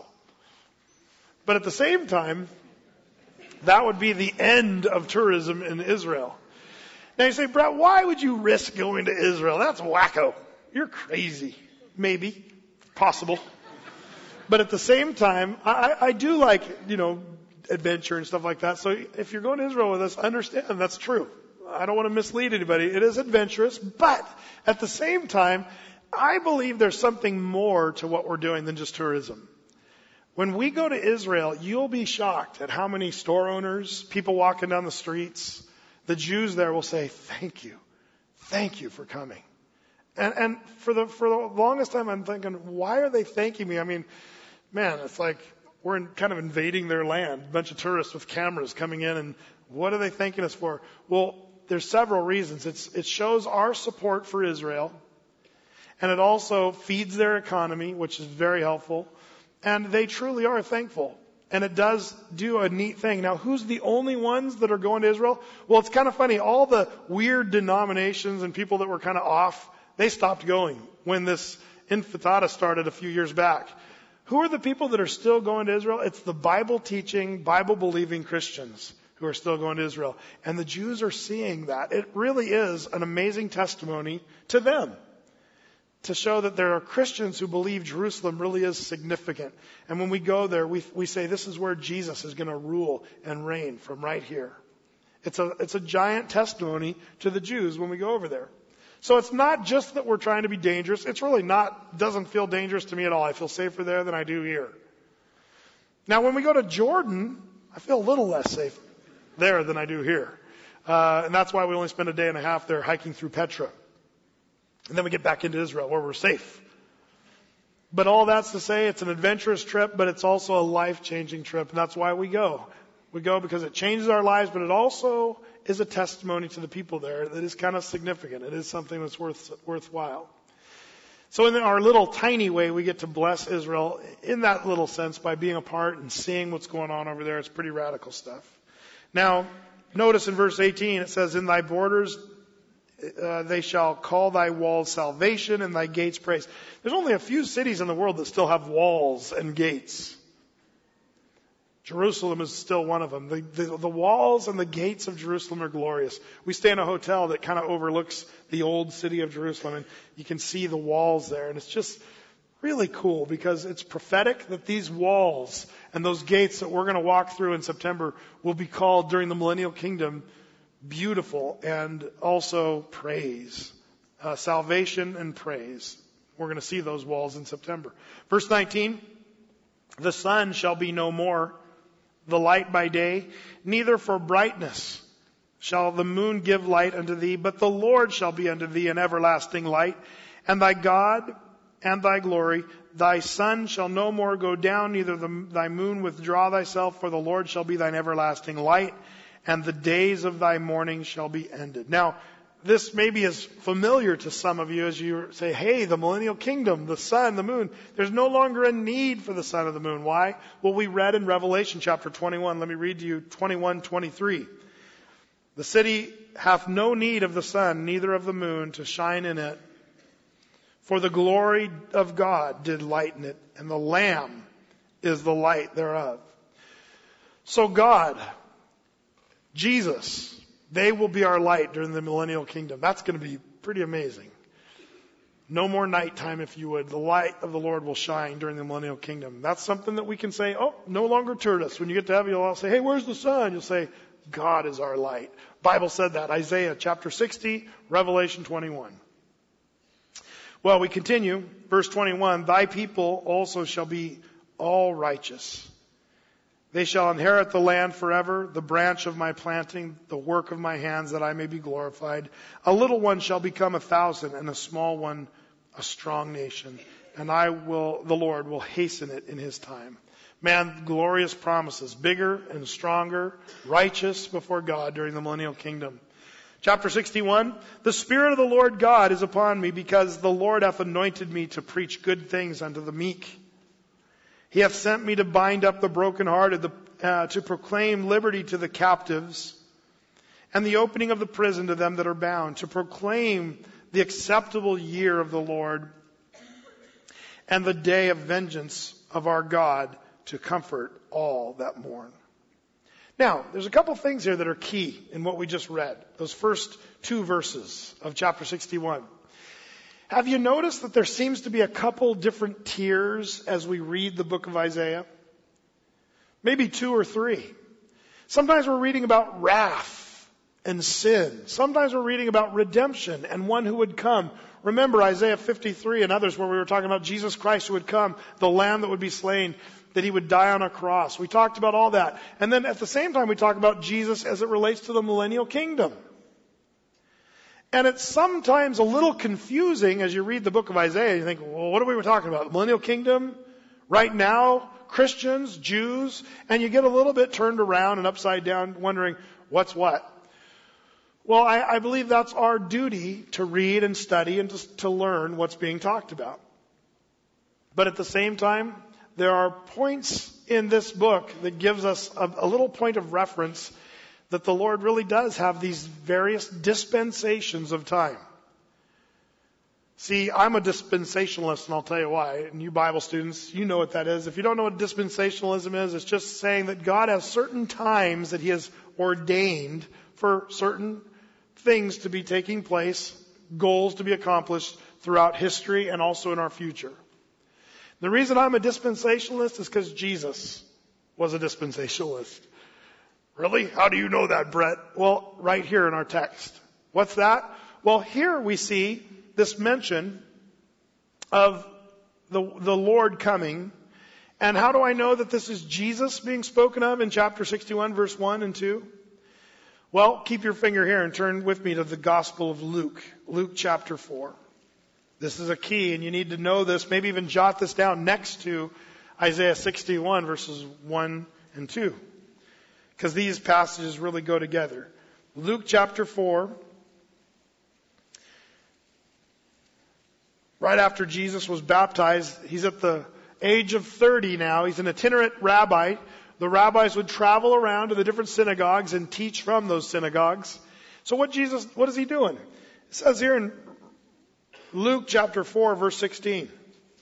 A: But at the same time, that would be the end of tourism in Israel. Now you say, Brett, why would you risk going to Israel? That's wacko. You're crazy. Maybe. Possible. But at the same time, I do like, adventure and stuff like that. So if you're going to Israel with us, understand that's true. I don't want to mislead anybody. It is adventurous, but at the same time, I believe there's something more to what we're doing than just tourism. When we go to Israel, you'll be shocked at how many store owners, people walking down the streets, the Jews there will say, thank you for coming. And for the longest time, I'm thinking, why are they thanking me? I mean, man, it's like we're kind of invading their land. A bunch of tourists with cameras coming in, and what are they thanking us for? Well, there's several reasons. It shows our support for Israel, and it also feeds their economy, which is very helpful. And they truly are thankful. And it does do a neat thing. Now, who's the only ones that are going to Israel? Well, it's kind of funny. All the weird denominations and people that were kind of off, they stopped going when this intifada started a few years back. Who are the people that are still going to Israel? It's the Bible-teaching, Bible-believing Christians who are still going to Israel. And the Jews are seeing that. It really is an amazing testimony to them, to show that there are Christians who believe Jerusalem really is significant. And when we go there, we say this is where Jesus is going to rule and reign from right here. It's a giant testimony to the Jews when we go over there. So it's not just that we're trying to be dangerous. It's really doesn't feel dangerous to me at all. I feel safer there than I do here. Now, when we go to Jordan, I feel a little less safe there than I do here. And that's why we only spend a day and a half there hiking through Petra. And then we get back into Israel where we're safe. But all that's to say it's an adventurous trip, but it's also a life-changing trip. And that's why we go. We go because it changes our lives, but it also is a testimony to the people there that is kind of significant. It is something that's worthwhile. So in our little tiny way, we get to bless Israel in that little sense by being a part and seeing what's going on over there. It's pretty radical stuff. Now, notice in verse 18, it says, in thy borders they shall call thy walls salvation and thy gates praise. There's only a few cities in the world that still have walls and gates. Jerusalem is still one of them. The walls and the gates of Jerusalem are glorious. We stay in a hotel that kind of overlooks the old city of Jerusalem, and you can see the walls there. And it's just really cool because it's prophetic that these walls and those gates that we're going to walk through in September will be called during the millennial kingdom beautiful and also praise. Salvation and praise. We're going to see those walls in September. Verse 19, the sun shall be no more the light by day, neither for brightness shall the moon give light unto thee, but the Lord shall be unto thee an everlasting light, and thy God and thy glory. Thy sun shall no more go down, neither thy moon withdraw thyself, for the Lord shall be thine everlasting light, and the days of thy mourning shall be ended. Now, this maybe is familiar to some of you as you say, hey, the millennial kingdom, the sun, the moon. There's no longer a need for the sun or the moon. Why? Well, we read in Revelation chapter 21. Let me read to you 21:23. The city hath no need of the sun, neither of the moon to shine in it. For the glory of God did lighten it, and the Lamb is the light thereof. So God, Jesus, they will be our light during the millennial kingdom. That's going to be pretty amazing. No more nighttime, if you would. The light of the Lord will shine during the millennial kingdom. That's something that we can say, oh, no longer tourists. When you get to heaven, you'll all say, hey, where's the sun? You'll say, God is our light. Bible said that. Isaiah chapter 60, Revelation 21. Well, we continue. Verse 21, thy people also shall be all righteous. They shall inherit the land forever, the branch of my planting, the work of my hands, that I may be glorified. A little one shall become 1,000, and a small one a strong nation. And the Lord will hasten it in his time. Man, glorious promises, bigger and stronger, righteous before God during the millennial kingdom. Chapter 61, the Spirit of the Lord God is upon me, because the Lord hath anointed me to preach good things unto the meek. He hath sent me to bind up the brokenhearted, to proclaim liberty to the captives, and the opening of the prison to them that are bound, to proclaim the acceptable year of the Lord, and the day of vengeance of our God, to comfort all that mourn. Now, there's a couple things here that are key in what we just read, those first two verses of chapter 61. Have you noticed that there seems to be a couple different tiers as we read the book of Isaiah? Maybe 2 or 3. Sometimes we're reading about wrath and sin. Sometimes we're reading about redemption and one who would come. Remember Isaiah 53 and others where we were talking about Jesus Christ who would come, the lamb that would be slain, that he would die on a cross. We talked about all that. And then at the same time we talk about Jesus as it relates to the millennial kingdom. And it's sometimes a little confusing as you read the book of Isaiah. You think, well, what are we talking about? The millennial kingdom? Right now? Christians? Jews? And you get a little bit turned around and upside down wondering, what's what? Well, I believe that's our duty to read and study and to learn what's being talked about. But at the same time, there are points in this book that gives us a little point of reference that the Lord really does have these various dispensations of time. See, I'm a dispensationalist, and I'll tell you why. And you Bible students, you know what that is. If you don't know what dispensationalism is, it's just saying that God has certain times that he has ordained for certain things to be taking place, goals to be accomplished throughout history and also in our future. The reason I'm a dispensationalist is because Jesus was a dispensationalist. Really? How do you know that, Brett? Well, right here in our text. What's that? Well, here we see this mention of the Lord coming. And how do I know that this is Jesus being spoken of in chapter 61, verse 1 and 2? Well, keep your finger here and turn with me to the Gospel of Luke. Luke chapter 4. This is a key, and you need to know this. Maybe even jot this down next to Isaiah 61, verses 1 and 2. Because these passages really go together. Luke chapter 4. Right after Jesus was baptized, he's at the age of 30 now. He's an itinerant rabbi. The rabbis would travel around to the different synagogues and teach from those synagogues. So what is he doing? It says here in Luke chapter 4, verse 16. It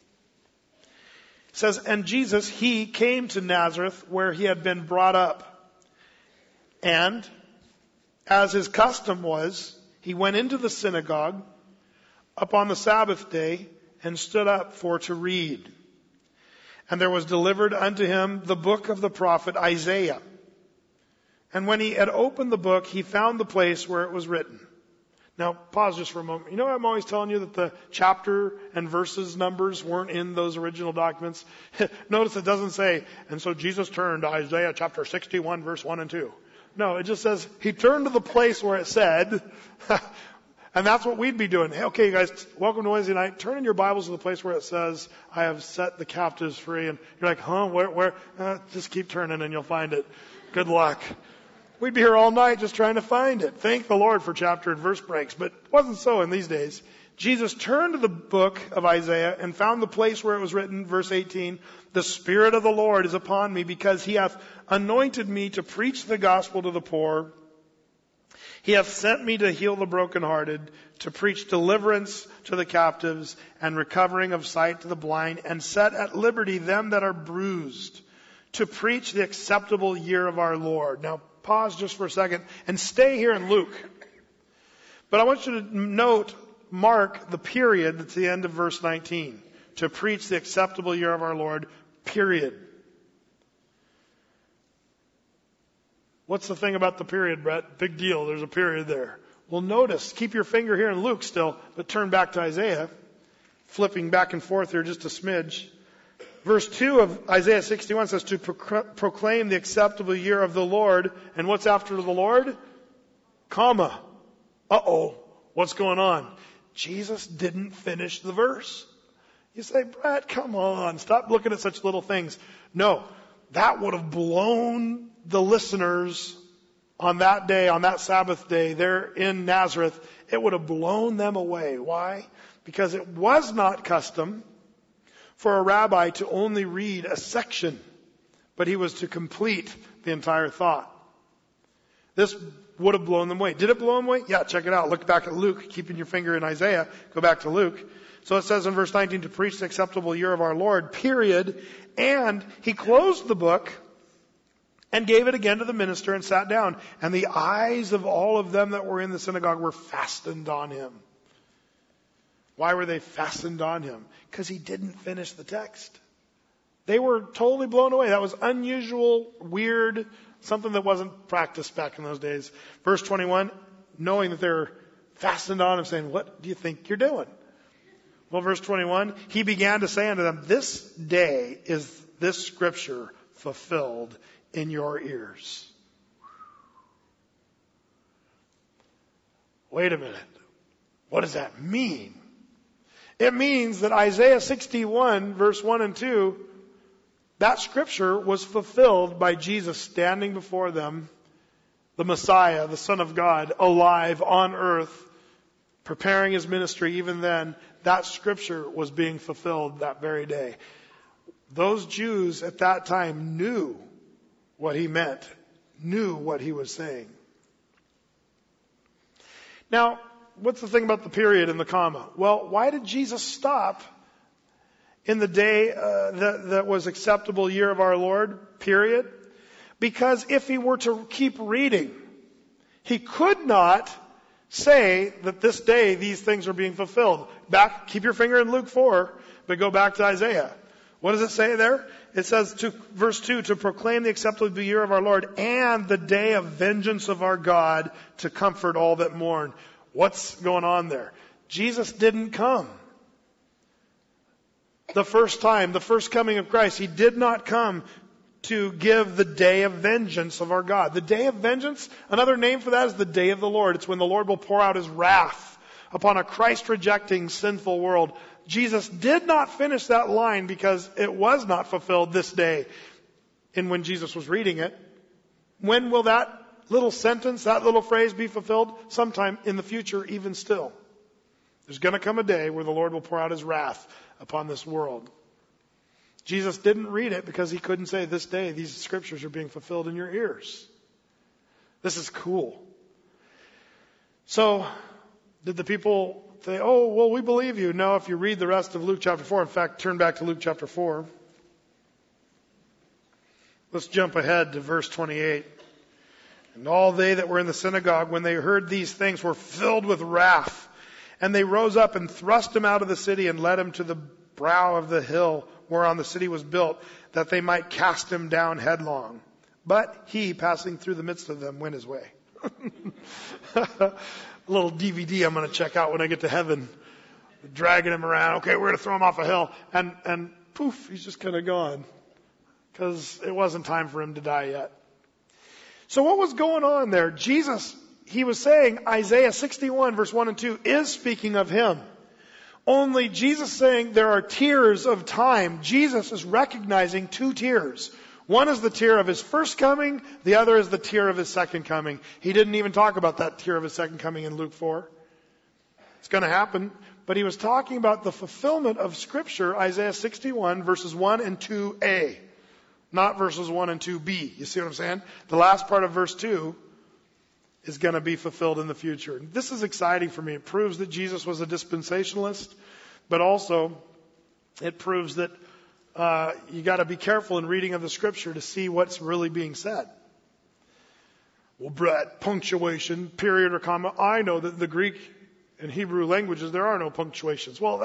A: says, and Jesus, he came to Nazareth where he had been brought up. And as his custom was, he went into the synagogue upon the Sabbath day and stood up for to read. And there was delivered unto him the book of the prophet Isaiah. And when he had opened the book, he found the place where it was written. Now, pause just for a moment. You know, I'm always telling you that the chapter and verses numbers weren't in those original documents. Notice it doesn't say, and so Jesus turned to Isaiah chapter 61, verse 1 and 2. No, it just says he turned to the place where it said, and that's what we'd be doing. Hey, okay, you guys, welcome to Wednesday night. Turn in your Bibles to the place where it says, I have set the captives free. And you're like, huh, where? Just keep turning and you'll find it. Good luck. We'd be here all night just trying to find it. Thank the Lord for chapter and verse breaks. But it wasn't so in these days. Jesus turned to the book of Isaiah and found the place where it was written, verse 18, the Spirit of the Lord is upon me because he hath anointed me to preach the gospel to the poor. He hath sent me to heal the brokenhearted, to preach deliverance to the captives, and recovering of sight to the blind, and set at liberty them that are bruised, to preach the acceptable year of our Lord. Now, pause just for a second, and stay here in Luke. But I want you to mark the period that's the end of verse 19. To preach the acceptable year of our Lord, period. What's the thing about the period, Brett? Big deal. There's a period there. Well, notice, keep your finger here in Luke still, but turn back to Isaiah. Flipping back and forth here just a smidge. Verse 2 of Isaiah 61 says to proclaim the acceptable year of the Lord. And what's after the Lord? Comma. Uh-oh. What's going on? Jesus didn't finish the verse. You say, Brett, come on. Stop looking at such little things. No, that would have blown the listeners on that day, on that Sabbath day, there in Nazareth. It would have blown them away. Why? Because it was not custom for a rabbi to only read a section, but he was to complete the entire thought. This would have blown them away. Did it blow them away? Yeah, check it out. Look back at Luke, keeping your finger in Isaiah. Go back to Luke. So it says in verse 19, to preach the acceptable year of our Lord, period. And he closed the book and gave it again to the minister and sat down. And the eyes of all of them that were in the synagogue were fastened on him. Why were they fastened on him? Because he didn't finish the text. They were totally blown away. That was unusual, weird, something that wasn't practiced back in those days. Verse 21, knowing that they're fastened on him, saying, what do you think you're doing? Well, verse 21, he began to say unto them, this day is this scripture fulfilled in your ears. Wait a minute. What does that mean? It means that Isaiah 61, verse 1 and 2, that scripture was fulfilled by Jesus standing before them, the Messiah, the Son of God, alive on earth, preparing his ministry even then. That scripture was being fulfilled that very day. Those Jews at that time knew what he meant, knew what he was saying. Now, what's the thing about the period and the comma? Well, why did Jesus stop in the day that was acceptable year of our Lord, period? Because if he were to keep reading, he could not say that this day these things are being fulfilled. Back, keep your finger in Luke 4, but go back to Isaiah. What does it say there? It says, verse 2, to proclaim the acceptable year of our Lord and the day of vengeance of our God to comfort all that mourn. What's going on there? Jesus didn't come. The first time, the first coming of Christ, he did not come to give the day of vengeance of our God. The day of vengeance, another name for that is the day of the Lord. It's when the Lord will pour out his wrath upon a Christ-rejecting, sinful world. Jesus did not finish that line because it was not fulfilled this day. And when Jesus was reading it, when will that little sentence, that little phrase be fulfilled sometime in the future, even still. There's going to come a day where the Lord will pour out his wrath upon this world. Jesus didn't read it because he couldn't say, this day these scriptures are being fulfilled in your ears. This is cool. So, did the people say, oh, well, we believe you? No, if you read the rest of Luke chapter 4, in fact, turn back to Luke chapter 4. Let's jump ahead to verse 28. And all they that were in the synagogue, when they heard these things, were filled with wrath. And they rose up and thrust him out of the city and led him to the brow of the hill whereon the city was built, that they might cast him down headlong. But he, passing through the midst of them, went his way. A little DVD I'm going to check out when I get to heaven. Dragging him around. Okay, we're going to throw him off a hill. And poof, he's just kind of gone. Because it wasn't time for him to die yet. So what was going on there? Jesus, he was saying Isaiah 61 verse 1 and 2 is speaking of him. Only Jesus saying there are tiers of time. Jesus is recognizing two tiers. One is the tier of his first coming. The other is the tier of his second coming. He didn't even talk about that tier of his second coming in Luke 4. It's going to happen. But he was talking about the fulfillment of Scripture, Isaiah 61 verses 1 and 2a. Not verses 1 and 2b. You see what I'm saying? The last part of verse 2 is going to be fulfilled in the future. This is exciting for me. It proves that Jesus was a dispensationalist, but also it proves that you got to be careful in reading of the Scripture to see what's really being said. Well, Brett, punctuation, period or comma. I know that the Greek and Hebrew languages there are no punctuations. Well,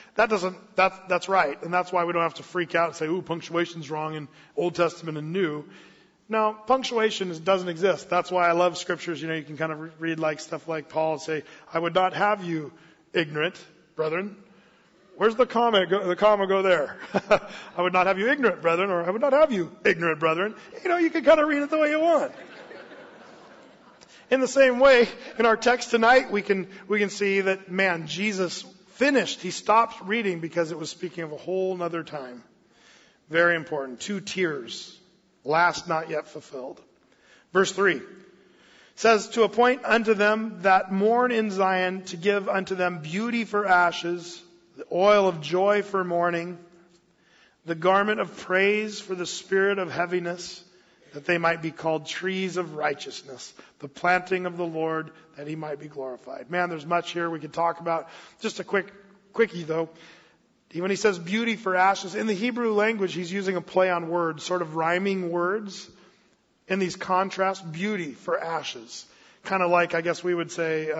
A: that's right, and that's why we don't have to freak out and say, "Ooh, punctuation's wrong in Old Testament and New." No, punctuation doesn't exist. That's why I love scriptures. You can kind of read like stuff like Paul and say, I would not have you ignorant, brethren. Where's the comma? The comma go there. I would not have you ignorant, brethren, or I would not have you ignorant, brethren. You can kind of read it the way you want. In the same way, in our text tonight, we can see that, man, Jesus finished. He stopped reading because it was speaking of a whole nother time. Very important. Two tiers. Last not yet fulfilled. Verse 3 says, to appoint unto them that mourn in Zion, to give unto them beauty for ashes, the oil of joy for mourning, the garment of praise for the spirit of heaviness, that they might be called trees of righteousness, the planting of the Lord, that he might be glorified. Man, there's much here we could talk about. Just a quickie though. When he says beauty for ashes, in the Hebrew language, he's using a play on words, sort of rhyming words. In these contrasts, beauty for ashes. Kind of like, I guess we would say,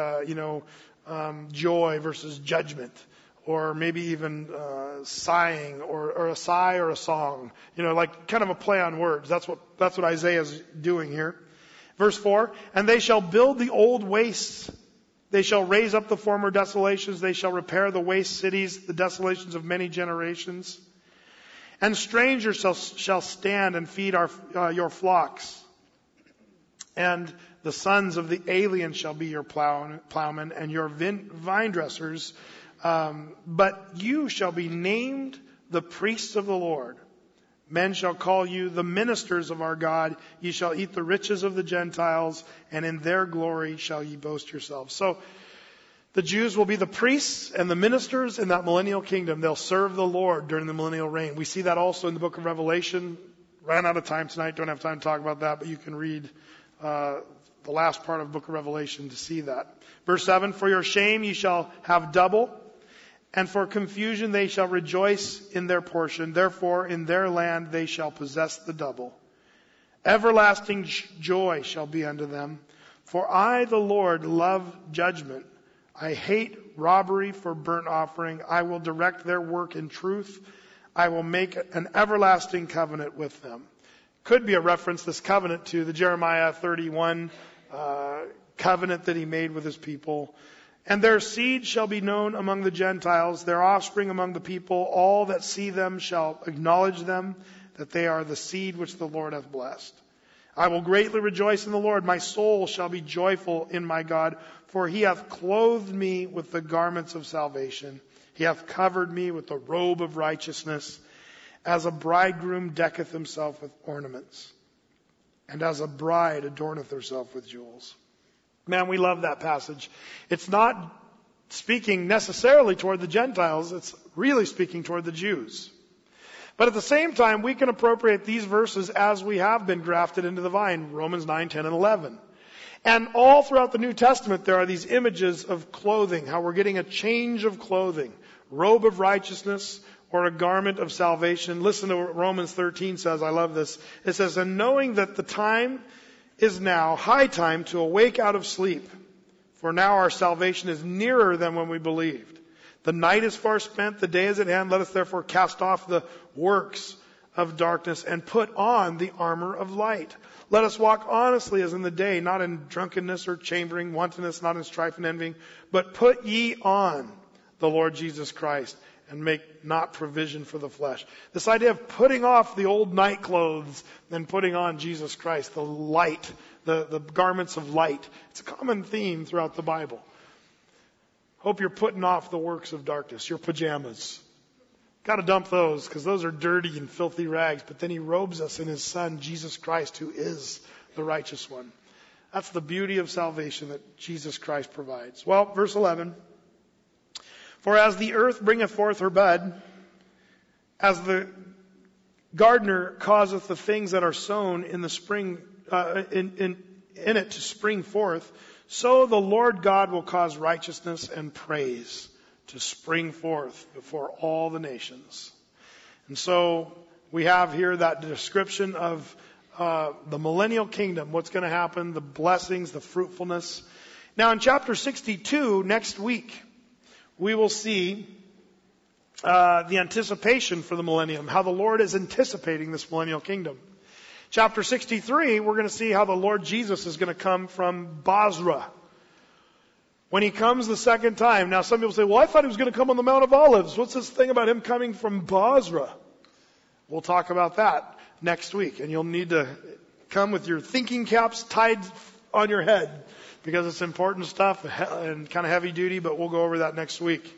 A: joy versus judgment. Or maybe even sighing, or a sigh or a song. Like kind of a play on words. That's what Isaiah is doing here. Verse 4, and they shall build the old wastes. They shall raise up the former desolations. They shall repair the waste cities, the desolations of many generations. And strangers shall stand and feed your flocks. And the sons of the alien shall be your plowmen and your vine dressers. But you shall be named the priests of the Lord. Men shall call you the ministers of our God. Ye shall eat the riches of the Gentiles, and in their glory shall ye boast yourselves. So the Jews will be the priests and the ministers in that millennial kingdom. They'll serve the Lord during the millennial reign. We see that also in the book of Revelation. Ran out of time tonight. Don't have time to talk about that, but you can read the last part of the book of Revelation to see that. Verse 7, for your shame ye shall have double, and for confusion they shall rejoice in their portion. Therefore in their land they shall possess the double. Everlasting joy shall be unto them. For I, the Lord, love judgment. I hate robbery for burnt offering. I will direct their work in truth. I will make an everlasting covenant with them. Could be a reference, this covenant, to the Jeremiah 31 covenant that he made with his people. And their seed shall be known among the Gentiles, their offspring among the people. All that see them shall acknowledge them, that they are the seed which the Lord hath blessed. I will greatly rejoice in the Lord. My soul shall be joyful in my God, for he hath clothed me with the garments of salvation. He hath covered me with the robe of righteousness, as a bridegroom decketh himself with ornaments. and as a bride adorneth herself with jewels. Man, we love that passage. It's not speaking necessarily toward the Gentiles. It's really speaking toward the Jews. But at the same time, we can appropriate these verses as we have been grafted into the vine, Romans 9, 10, and 11. And all throughout the New Testament, there are these images of clothing, how we're getting a change of clothing, robe of righteousness or a garment of salvation. Listen to what Romans 13 says. I love this. It says, and knowing that the time is now, high time to awake out of sleep, for now our salvation is nearer than when we believed. The night is far spent, the day is at hand. Let us therefore cast off the works of darkness and put on the armor of light. Let us walk honestly as in the day, not in drunkenness or chambering, wantonness, not in strife and envying, but put ye on the Lord Jesus Christ and make not provision for the flesh. This idea of putting off the old night clothes and putting on Jesus Christ, the light, the garments of light. It's a common theme throughout the Bible. Hope you're putting off the works of darkness, your pajamas. Got to dump those because those are dirty and filthy rags. But then he robes us in his Son, Jesus Christ, who is the righteous one. That's the beauty of salvation that Jesus Christ provides. Well, verse 11. For as the earth bringeth forth her bud, as the gardener causeth the things that are sown in the spring, in it to spring forth, so the Lord God will cause righteousness and praise to spring forth before all the nations. And so we have here that description of the millennial kingdom, what's going to happen, the blessings, the fruitfulness. Now in chapter 62, next week, we will see the anticipation for the millennium, how the Lord is anticipating this millennial kingdom. Chapter 63, we're going to see how the Lord Jesus is going to come from Bozrah. When he comes the second time. Now some people say, well, I thought he was going to come on the Mount of Olives. What's this thing about him coming from Bozrah? We'll talk about that next week. And you'll need to come with your thinking caps tied on your head because it's important stuff and kind of heavy duty, but we'll go over that next week.